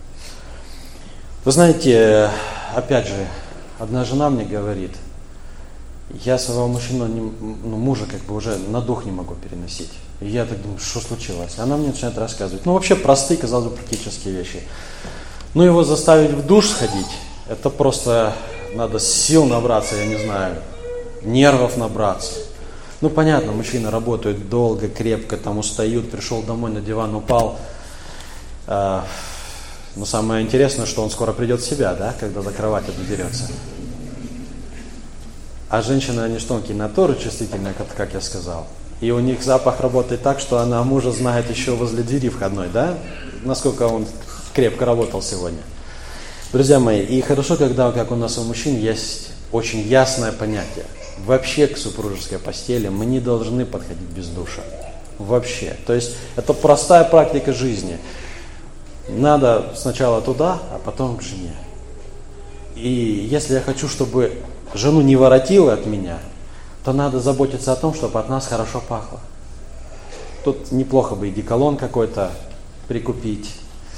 Вы знаете, опять же, одна жена мне говорит, я своего мужчину, ну, мужа как бы уже на дух не могу переносить. И я так думаю, что случилось? Она мне начинает рассказывать. Ну, вообще простые, казалось бы, практические вещи. Ну, его заставить в душ сходить, это просто надо сил набраться, я не знаю, нервов набраться. Ну, понятно, мужчины работают долго, крепко, там устают, пришел домой, на диван упал. А, но самое интересное, что он скоро придет в себя, да, когда за кровать доберется. А женщины, они же тонкие натуры, чувствительные, как, как я сказал. И у них запах работает так, что она мужа знает еще возле двери входной, да? Насколько он крепко работал сегодня. Друзья мои, и хорошо, когда, как у нас у мужчин, есть очень ясное понятие. Вообще к супружеской постели мы не должны подходить без душа. Вообще. То есть это простая практика жизни. Надо сначала туда, а потом к жене. И если я хочу, чтобы жену не воротило от меня, то надо заботиться о том, чтобы от нас хорошо пахло. Тут неплохо бы и деколон какой-то прикупить,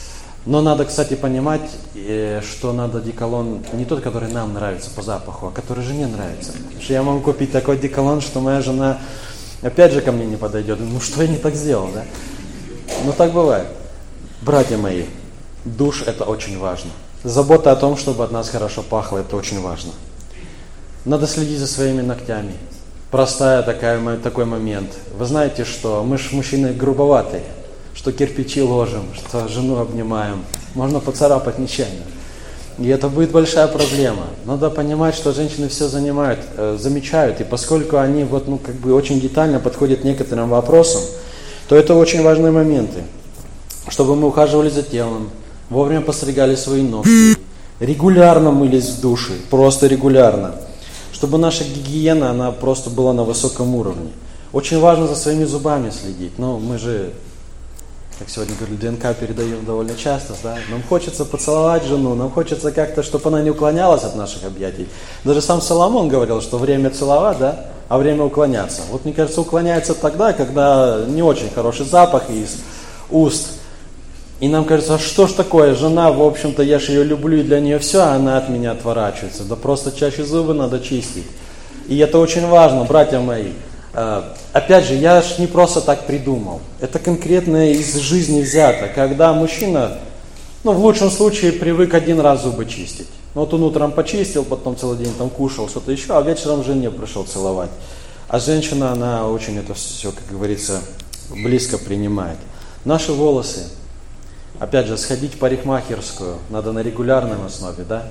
Но надо, кстати, понимать, что надо одеколон не тот, который нам нравится по запаху, а который жене нравится. Потому что я могу купить такой одеколон, что моя жена опять же ко мне не подойдет. Ну что я не так сделал, да? Ну так бывает. Братья мои, душ это очень важно. Забота о том, чтобы от нас хорошо пахло, это очень важно. Надо следить за своими ногтями. Простая такая, такой момент. Вы знаете, что мы ж мужчины грубоватые, что кирпичи ложим, что жену обнимаем. Можно поцарапать нечаянно. И это будет большая проблема. Надо понимать, что женщины все занимают, э, замечают. И поскольку они вот, ну, как бы очень детально подходят к некоторым вопросам, то это очень важные моменты. Чтобы мы ухаживали за телом, вовремя постригали свои ногти, регулярно мылись в душе, просто регулярно. Чтобы наша гигиена, она просто была на высоком уровне. Очень важно за своими зубами следить. Но мы же, как сегодня говорили, ДНК передаем довольно часто, да? Нам хочется поцеловать жену, нам хочется как-то, чтобы она не уклонялась от наших объятий. Даже сам Соломон говорил, что время целовать, да, а время уклоняться. Вот мне кажется, уклоняется тогда, когда не очень хороший запах из уст. И нам кажется, а что ж такое, жена, в общем-то, я же ее люблю, и для нее все, а она от меня отворачивается. Да просто чаще зубы надо чистить. И это очень важно, братья мои. Опять же, я ж не просто так придумал. Это конкретно из жизни взято. Когда мужчина, ну, в лучшем случае, привык один раз зубы чистить. Вот он утром почистил, потом целый день там кушал что-то еще, а вечером жене пришел целовать. А женщина, она очень это все, как говорится, близко принимает. Наши волосы. Опять же, сходить в парикмахерскую надо на регулярной основе, да?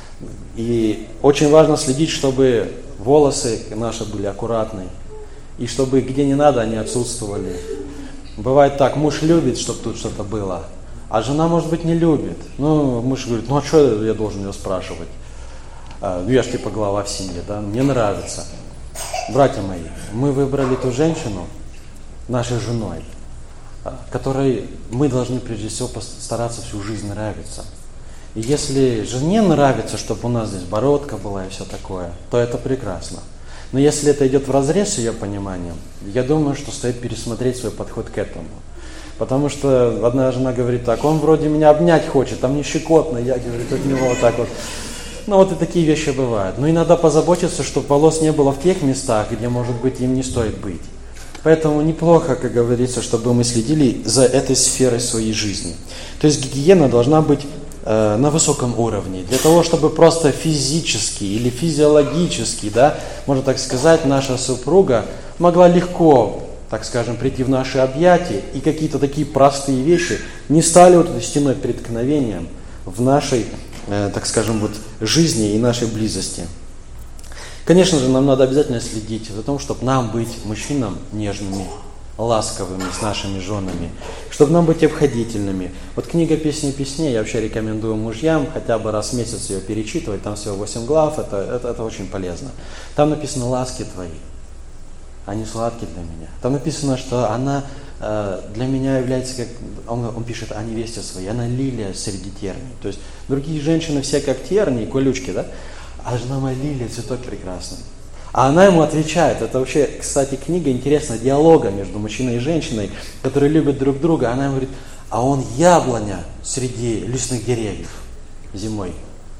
И очень важно следить, чтобы волосы наши были аккуратные. И чтобы где не надо, они отсутствовали. Бывает так, муж любит, чтобы тут что-то было, а жена, может быть, не любит. Ну, муж говорит, ну а что я должен ее спрашивать? А, ну я же типа глава в семье, да? Мне нравится. Братья мои, мы выбрали ту женщину нашей женой, которой мы должны прежде всего постараться всю жизнь нравиться. И если жене нравится, чтобы у нас здесь бородка была и все такое, то это прекрасно. Но если это идет вразрез с ее пониманием, я думаю, что стоит пересмотреть свой подход к этому. Потому что одна жена говорит так, он вроде меня обнять хочет, а мне щекотно, я, говорит, от него вот так вот. Ну вот и такие вещи бывают. Но и надо позаботиться, чтобы волос не было в тех местах, где, может быть, им не стоит быть. Поэтому неплохо, как говорится, чтобы мы следили за этой сферой своей жизни. То есть гигиена должна быть э, на высоком уровне. Для того, чтобы просто физически или физиологически, да, можно так сказать, наша супруга могла легко, так скажем, прийти в наши объятия, и какие-то такие простые вещи не стали вот этой стеной преткновением в нашей, э, так скажем, вот жизни и нашей близости. Конечно же, нам надо обязательно следить за тем, чтобы нам быть мужчинам нежными, ласковыми с нашими женами, чтобы нам быть обходительными. Вот книга «Песни песней» я вообще рекомендую мужьям хотя бы раз в месяц ее перечитывать, там всего восемь глав, это, это, это очень полезно. Там написано «Ласки твои, они сладкие для меня». Там написано, что она э, для меня является, как он, он пишет о невесте своей, она лилия среди терний. То есть другие женщины все как тернии, колючки, да? А жена моя лилия, цветок прекрасный. А она ему отвечает. Это вообще, кстати, книга интересная, диалога между мужчиной и женщиной, которые любят друг друга. Она ему говорит, а он яблоня среди лесных деревьев зимой.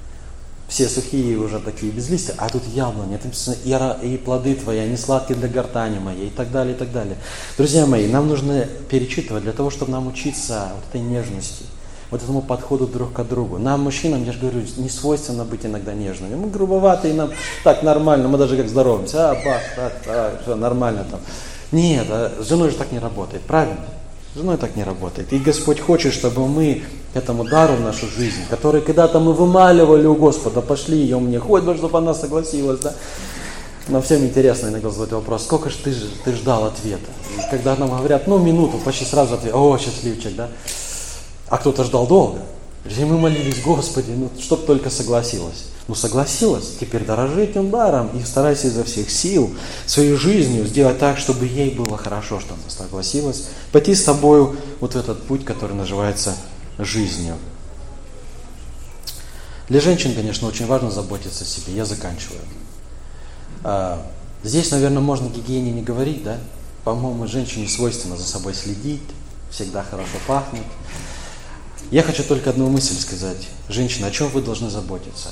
Все сухие уже такие без листья, а тут яблоня. Это написано, и, и плоды твои, они сладкие для гортани моей, и так далее, и так далее. Друзья мои, нам нужно перечитывать для того, чтобы нам учиться вот этой нежности. Вот этому подходу друг к другу. Нам, мужчинам, я же говорю, не свойственно быть иногда нежными. Мы грубоватые, нам так нормально, мы даже как здороваемся, а, бах, так, так, все нормально там. Нет, а с женой же так не работает, правильно? С женой так не работает. И Господь хочет, чтобы мы к этому дару в нашу жизнь, который когда-то мы вымаливали у Господа, пошли ее мне, хоть бы, чтобы она согласилась, да? Нам всем интересно иногда задать вопрос, сколько же ты, ты ждал ответа? И когда нам говорят, ну, минуту, почти сразу ответ, о, счастливчик, да? А кто-то ждал долго. И мы молились, Господи, ну чтоб только согласилась. Ну согласилась, теперь дорожи этим даром и старайся изо всех сил своей жизнью сделать так, чтобы ей было хорошо, что она согласилась, пойти с тобою вот в этот путь, который называется жизнью. Для женщин, конечно, очень важно заботиться о себе. Я заканчиваю. А, здесь, наверное, можно о гигиене не говорить, да? По-моему, женщине свойственно за собой следить, всегда хорошо пахнет. Я хочу только одну мысль сказать. Женщина, о чем вы должны заботиться?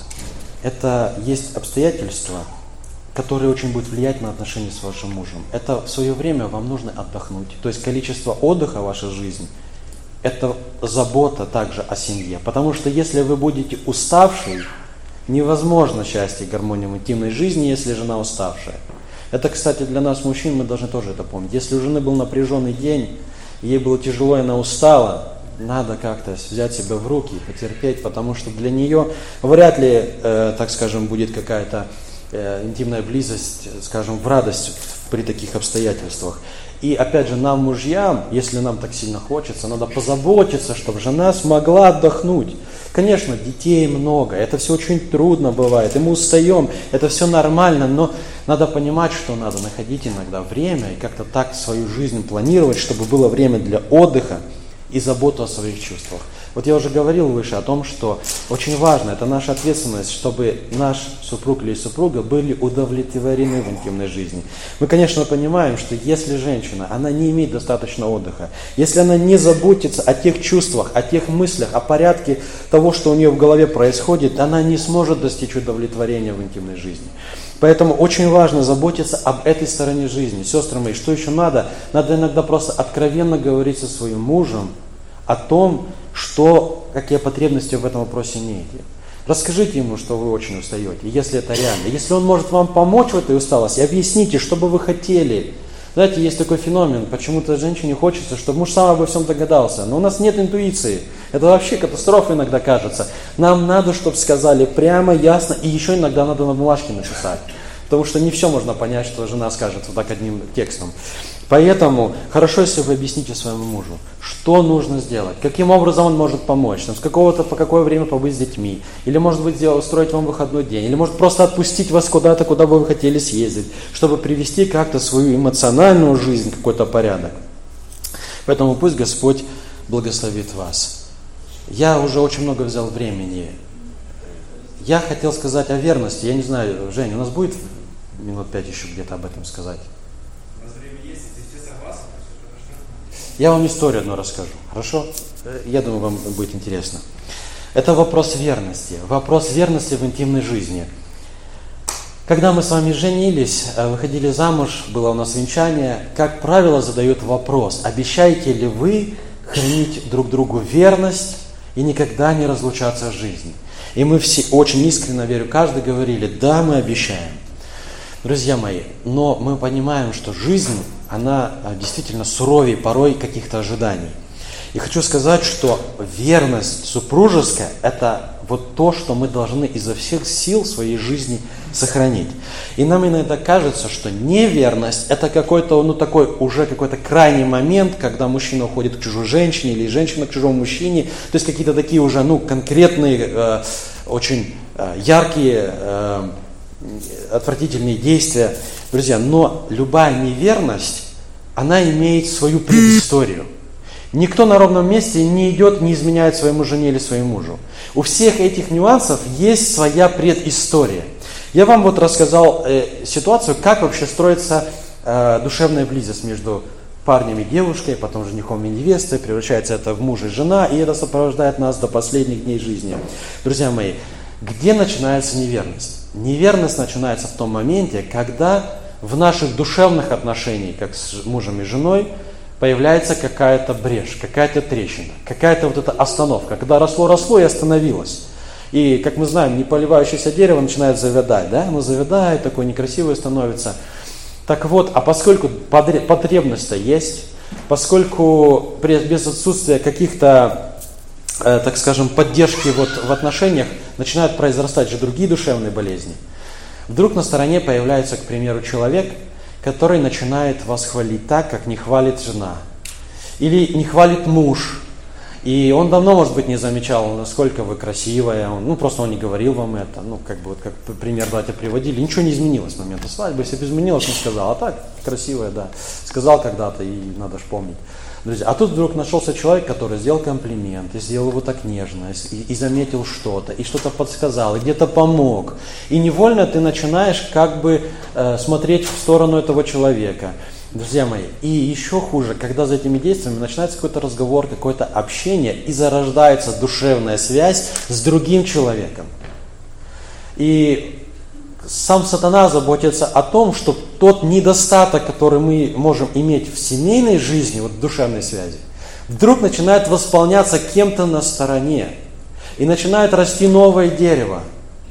Это есть обстоятельства, которые очень будут влиять на отношения с вашим мужем. Это в свое время вам нужно отдохнуть. То есть количество отдыха в вашей жизни – это забота также о семье. Потому что если вы будете уставший, невозможно счастье и гармония в интимной жизни, если жена уставшая. Это, кстати, для нас, мужчин, мы должны тоже это помнить. Если у жены был напряженный день, ей было тяжело и она устала, надо как-то взять себя в руки и потерпеть, потому что для нее вряд ли, э, так скажем, будет какая-то э, интимная близость, скажем, в радость при таких обстоятельствах. И опять же, нам, мужьям, если нам так сильно хочется, надо позаботиться, чтобы жена смогла отдохнуть. Конечно, детей много, это все очень трудно бывает, и мы устаем, это все нормально, но надо понимать, что надо находить иногда время и как-то так свою жизнь планировать, чтобы было время для отдыха и заботу о своих чувствах. Вот я уже говорил выше о том, что очень важно, это наша ответственность, чтобы наш супруг или супруга были удовлетворены в интимной жизни. Мы, конечно, понимаем, что если женщина, она не имеет достаточно отдыха, если она не заботится о тех чувствах, о тех мыслях, о порядке того, что у нее в голове происходит, она не сможет достичь удовлетворения в интимной жизни. Поэтому очень важно заботиться об этой стороне жизни. Сестры мои, что еще надо? Надо иногда просто откровенно говорить со своим мужем о том, что, какие потребности в этом вопросе имеете. Расскажите ему, что вы очень устаете, если это реально. Если он может вам помочь в этой усталости, объясните, что бы вы хотели. Знаете, есть такой феномен, почему-то женщине хочется, чтобы муж сам обо всем догадался. Но у нас нет интуиции. Это вообще катастрофа иногда кажется. Нам надо, чтобы сказали прямо, ясно, и еще иногда надо на бумажке написать. Потому что не все можно понять, что жена скажет вот так одним текстом. Поэтому хорошо, если вы объясните своему мужу, что нужно сделать, каким образом он может помочь, там, с какого-то по какое время побыть с детьми, или может быть сделать, устроить вам выходной день, или может просто отпустить вас куда-то, куда бы вы хотели съездить, чтобы привести как-то свою эмоциональную жизнь, какой-то порядок. Поэтому пусть Господь благословит вас. Я уже очень много взял времени. Я хотел сказать о верности. Я не знаю, Женя, у нас будет минут пять еще где-то об этом сказать? Я вам историю одну расскажу, хорошо? Я думаю, вам будет интересно. Это вопрос верности. Вопрос верности в интимной жизни. Когда мы с вами женились, выходили замуж, было у нас венчание, как правило, задают вопрос, обещаете ли вы хранить друг другу верность и никогда не разлучаться в жизни? И мы все очень искренне, верю, каждый говорили, да, мы обещаем. Друзья мои, но мы понимаем, что жизнь, она действительно суровее порой каких-то ожиданий. И хочу сказать, что верность супружеская – это вот то, что мы должны изо всех сил своей жизни сохранить. И нам иногда кажется, что неверность – это какой-то, ну, такой уже какой-то крайний момент, когда мужчина уходит к чужой женщине или женщина к чужому мужчине. То есть какие-то такие уже, ну, конкретные, э, очень э, яркие, э, отвратительные действия. Друзья, но любая неверность, она имеет свою предысторию. Никто на ровном месте не идет, не изменяет своему жене или своему мужу. У всех этих нюансов есть своя предыстория. Я вам вот рассказал э, ситуацию, как вообще строится э, душевная близость между парнем и девушкой, потом женихом и невестой, превращается это в муж и жена, и это сопровождает нас до последних дней жизни. Друзья мои, где начинается неверность? Неверность начинается в том моменте, когда в наших душевных отношениях, как с мужем и женой, появляется какая-то брешь, какая-то трещина, какая-то вот эта остановка, когда росло-росло и остановилось. И, как мы знаем, не поливающееся дерево начинает завядать, да? Оно завядает, такое некрасивое становится. Так вот, а поскольку потребность-то есть, поскольку без отсутствия каких-то, э, так скажем, поддержки вот в отношениях, начинают произрастать же другие душевные болезни. Вдруг на стороне появляется, к примеру, человек, который начинает вас хвалить так, как не хвалит жена. Или не хвалит муж. И он давно, может быть, не замечал, насколько вы красивая. Он, ну, просто он не говорил вам это. Ну, как бы, вот как пример, давайте приводили. Ничего не изменилось с момента свадьбы. Если бы изменилось, он сказал, а так, красивая, да. Сказал когда-то, и надо ж помнить. Друзья, а тут вдруг нашелся человек, который сделал комплимент, и сделал его так нежно, и, и заметил что-то, и что-то подсказал, и где-то помог. И невольно ты начинаешь как бы э, смотреть в сторону этого человека. Друзья мои, и еще хуже, когда за этими действиями начинается какой-то разговор, какое-то общение, и зарождается душевная связь с другим человеком. И сам сатана заботится о том, что тот недостаток, который мы можем иметь в семейной жизни, вот в душевной связи, вдруг начинает восполняться кем-то на стороне. И начинает расти новое дерево,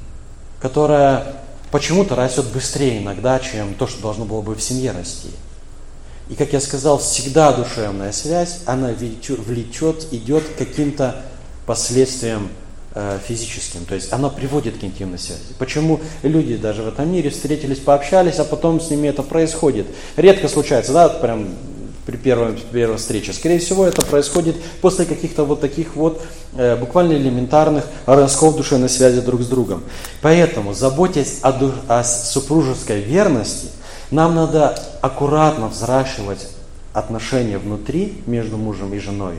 которое почему-то растет быстрее иногда, чем то, что должно было бы в семье расти. И, как я сказал, всегда душевная связь, она влечет, идет к каким-то последствиям физическим, то есть она приводит к интимной связи. Почему люди даже в этом мире встретились, пообщались, а потом с ними это происходит? Редко случается, да, прям при первой, первой встрече. Скорее всего, это происходит после каких-то вот таких вот э, буквально элементарных ростков душевной связи друг с другом. Поэтому, заботясь о, ду- о супружеской верности, нам надо аккуратно взращивать отношения внутри между мужем и женой.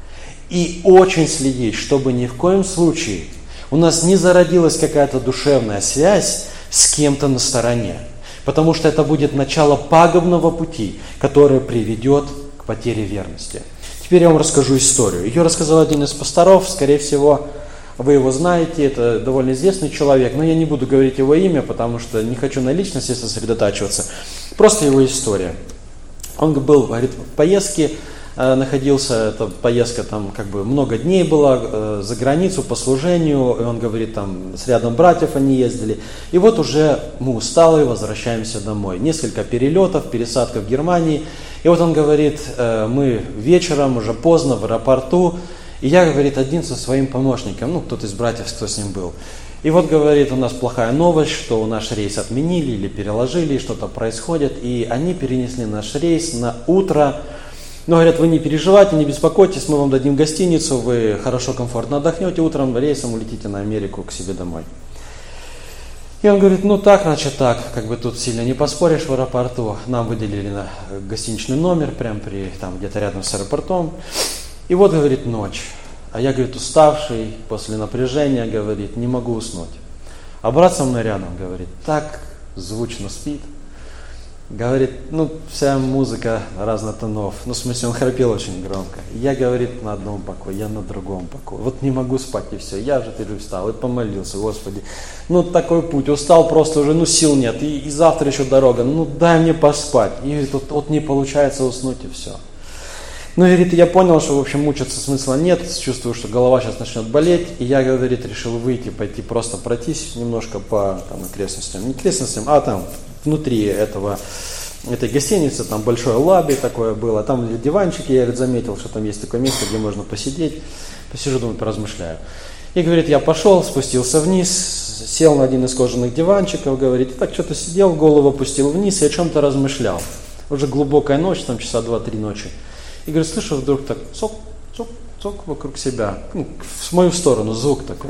И очень следить, чтобы ни в коем случае у нас не зародилась какая-то душевная связь с кем-то на стороне. Потому что это будет начало пагубного пути, которое приведет к потере верности. Теперь я вам расскажу историю. Ее рассказал один из пасторов, скорее всего, вы его знаете, это довольно известный человек, но я не буду говорить его имя, потому что не хочу на личности сосредотачиваться. Просто его история. Он был, говорит, в поездке, находился, эта поездка там как бы много дней была, э, за границу по служению, и он говорит, там с рядом братьев они ездили, и вот уже мы усталые, возвращаемся домой. Несколько перелетов, пересадка в Германии, и вот он говорит, э, мы вечером, уже поздно, в аэропорту, и я, говорит, один со своим помощником, ну кто-то из братьев, кто с ним был. И вот, говорит, у нас плохая новость, что наш рейс отменили или переложили, что-то происходит, и они перенесли наш рейс на утро. Но говорят, вы не переживайте, не беспокойтесь, мы вам дадим гостиницу, вы хорошо, комфортно отдохнете, утром рейсом улетите на Америку к себе домой. И он говорит, ну так, значит так, как бы тут сильно не поспоришь в аэропорту. Нам выделили на гостиничный номер, прям при, там где-то рядом с аэропортом. И вот, говорит, ночь. А я, говорит, уставший, после напряжения, говорит, не могу уснуть. А брат со мной рядом, говорит, так звучно спит. Говорит, ну, вся музыка разных тонов. Ну, в смысле, он храпел очень громко. Я, говорит, на одном боку, я на другом боку. Вот не могу спать, и все. Я же теперь встал и помолился, Господи. Ну, такой путь, устал просто уже, ну, сил нет. И, и завтра еще дорога. Ну, дай мне поспать. И, говорит, вот, вот не получается уснуть, и все. Ну, говорит, я понял, что, в общем, мучиться смысла нет. Чувствую, что голова сейчас начнет болеть. И я, говорит, решил выйти, пойти просто пройтись немножко по там, окрестностям. Не окрестностям, а там внутри этого, этой гостиницы, там большое лобби такое было. Там диванчики, я, говорит, заметил, что там есть такое место, где можно посидеть. Посижу, думаю, поразмышляю. И, говорит, я пошел, спустился вниз, сел на один из кожаных диванчиков, говорит, и так что-то сидел, голову опустил вниз и о чем-то размышлял. Уже глубокая ночь, там часа два-три ночи. И, говорит, слышу вдруг так цок, цок, цок вокруг себя, ну, в мою сторону звук такой.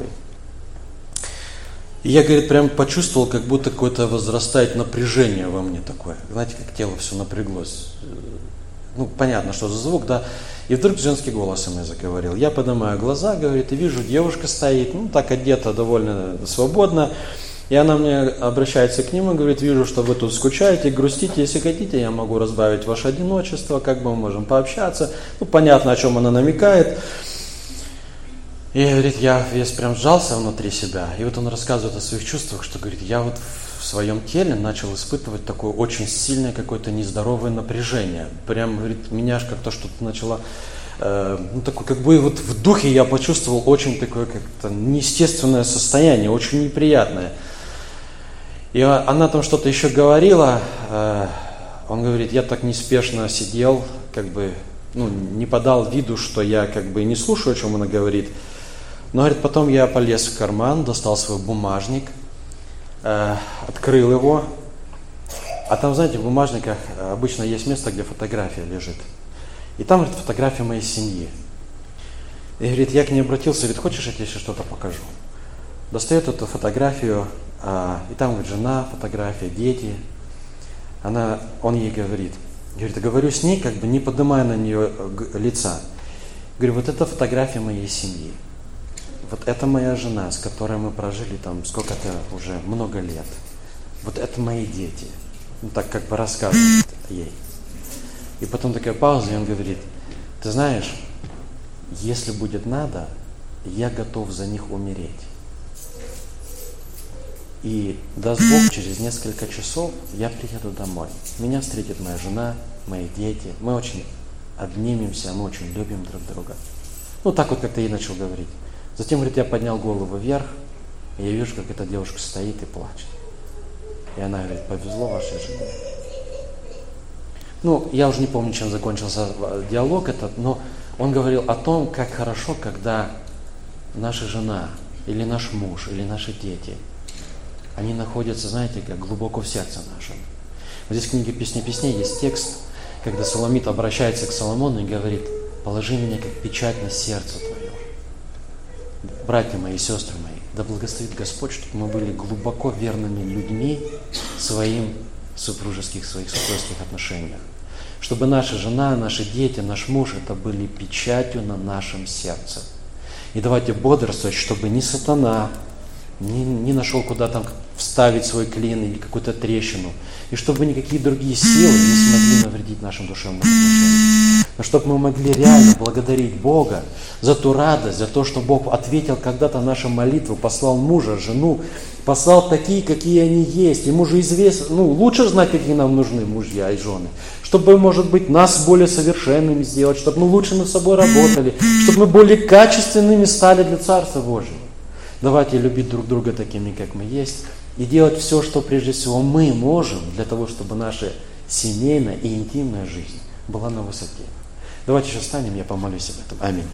И я, говорит, прям почувствовал, как будто какое-то возрастает напряжение во мне такое. Знаете, как тело все напряглось. Ну, понятно, что за звук, да. И вдруг женский голос со мной заговорил. Я поднимаю глаза, говорит, и вижу, девушка стоит, ну, так одета довольно свободно. И она мне обращается к нему и говорит, вижу, что вы тут скучаете, грустите, если хотите, я могу разбавить ваше одиночество, как бы мы можем пообщаться. Ну, понятно, о чем она намекает. И, говорит, я весь прям сжался внутри себя. И вот он рассказывает о своих чувствах, что, говорит, я вот в своем теле начал испытывать такое очень сильное какое-то нездоровое напряжение. Прям, говорит, меня аж как-то что-то начало... Э, ну, такое, как бы вот в духе я почувствовал очень такое как-то неестественное состояние, очень неприятное. И она там что-то еще говорила, э, он говорит, я так неспешно сидел, как бы, ну, не подал виду, что я как бы не слушаю, о чем она говорит. Но, говорит, потом я полез в карман, достал свой бумажник, э, открыл его, а там, знаете, в бумажниках обычно есть место, где фотография лежит. И там, говорит, фотография моей семьи. И, говорит, я к ней обратился, говорит, хочешь, я тебе еще что-то покажу? Достает эту фотографию, а, и там, говорит, жена, фотография, дети. Она, он ей говорит, Говорит, говорю с ней, как бы не поднимая на нее лица. Говорю, вот это фотография моей семьи. Вот это моя жена, с которой мы прожили там сколько-то уже много лет. Вот это мои дети. Ну так как бы рассказывает ей. И потом такая пауза, и он говорит, ты знаешь, если будет надо, я готов за них умереть. И даст Бог, через несколько часов я приеду домой. Меня встретит моя жена, мои дети. Мы очень обнимемся, мы очень любим друг друга. Ну так вот как-то ей начал говорить. Затем, говорит, я поднял голову вверх, и я вижу, как эта девушка стоит и плачет. И она говорит, повезло вашей жене. Ну, я уже не помню, чем закончился диалог этот, но он говорил о том, как хорошо, когда наша жена, или наш муж, или наши дети, они находятся, знаете, как глубоко в сердце нашем. Вот здесь в книге «Песни песней» есть текст, когда Суламит обращается к Соломону и говорит, положи меня как печать на сердце твое. Братья мои и сестры мои, да благословит Господь, чтобы мы были глубоко верными людьми своим супружеских, своих супружеских отношениях. Чтобы наша жена, наши дети, наш муж, это были печатью на нашем сердце. И давайте бодрствовать, чтобы ни сатана не, не нашел куда там вставить свой клин или какую-то трещину. И чтобы никакие другие силы не смогли навредить нашим душевным отношениям. Но чтобы мы могли реально благодарить Бога за ту радость, за то, что Бог ответил когда-то на нашу молитву, послал мужа, жену, послал такие, какие они есть. Ему же известно, ну, лучше знать, какие нам нужны мужья и жены. Чтобы, может быть, нас более совершенными сделать, чтобы мы лучше над собой работали, чтобы мы более качественными стали для Царства Божьего. Давайте любить друг друга такими, как мы есть, и делать все, что прежде всего мы можем, для того, чтобы наша семейная и интимная жизнь была на высоте. Давайте сейчас встанем, я помолюсь об этом. Аминь.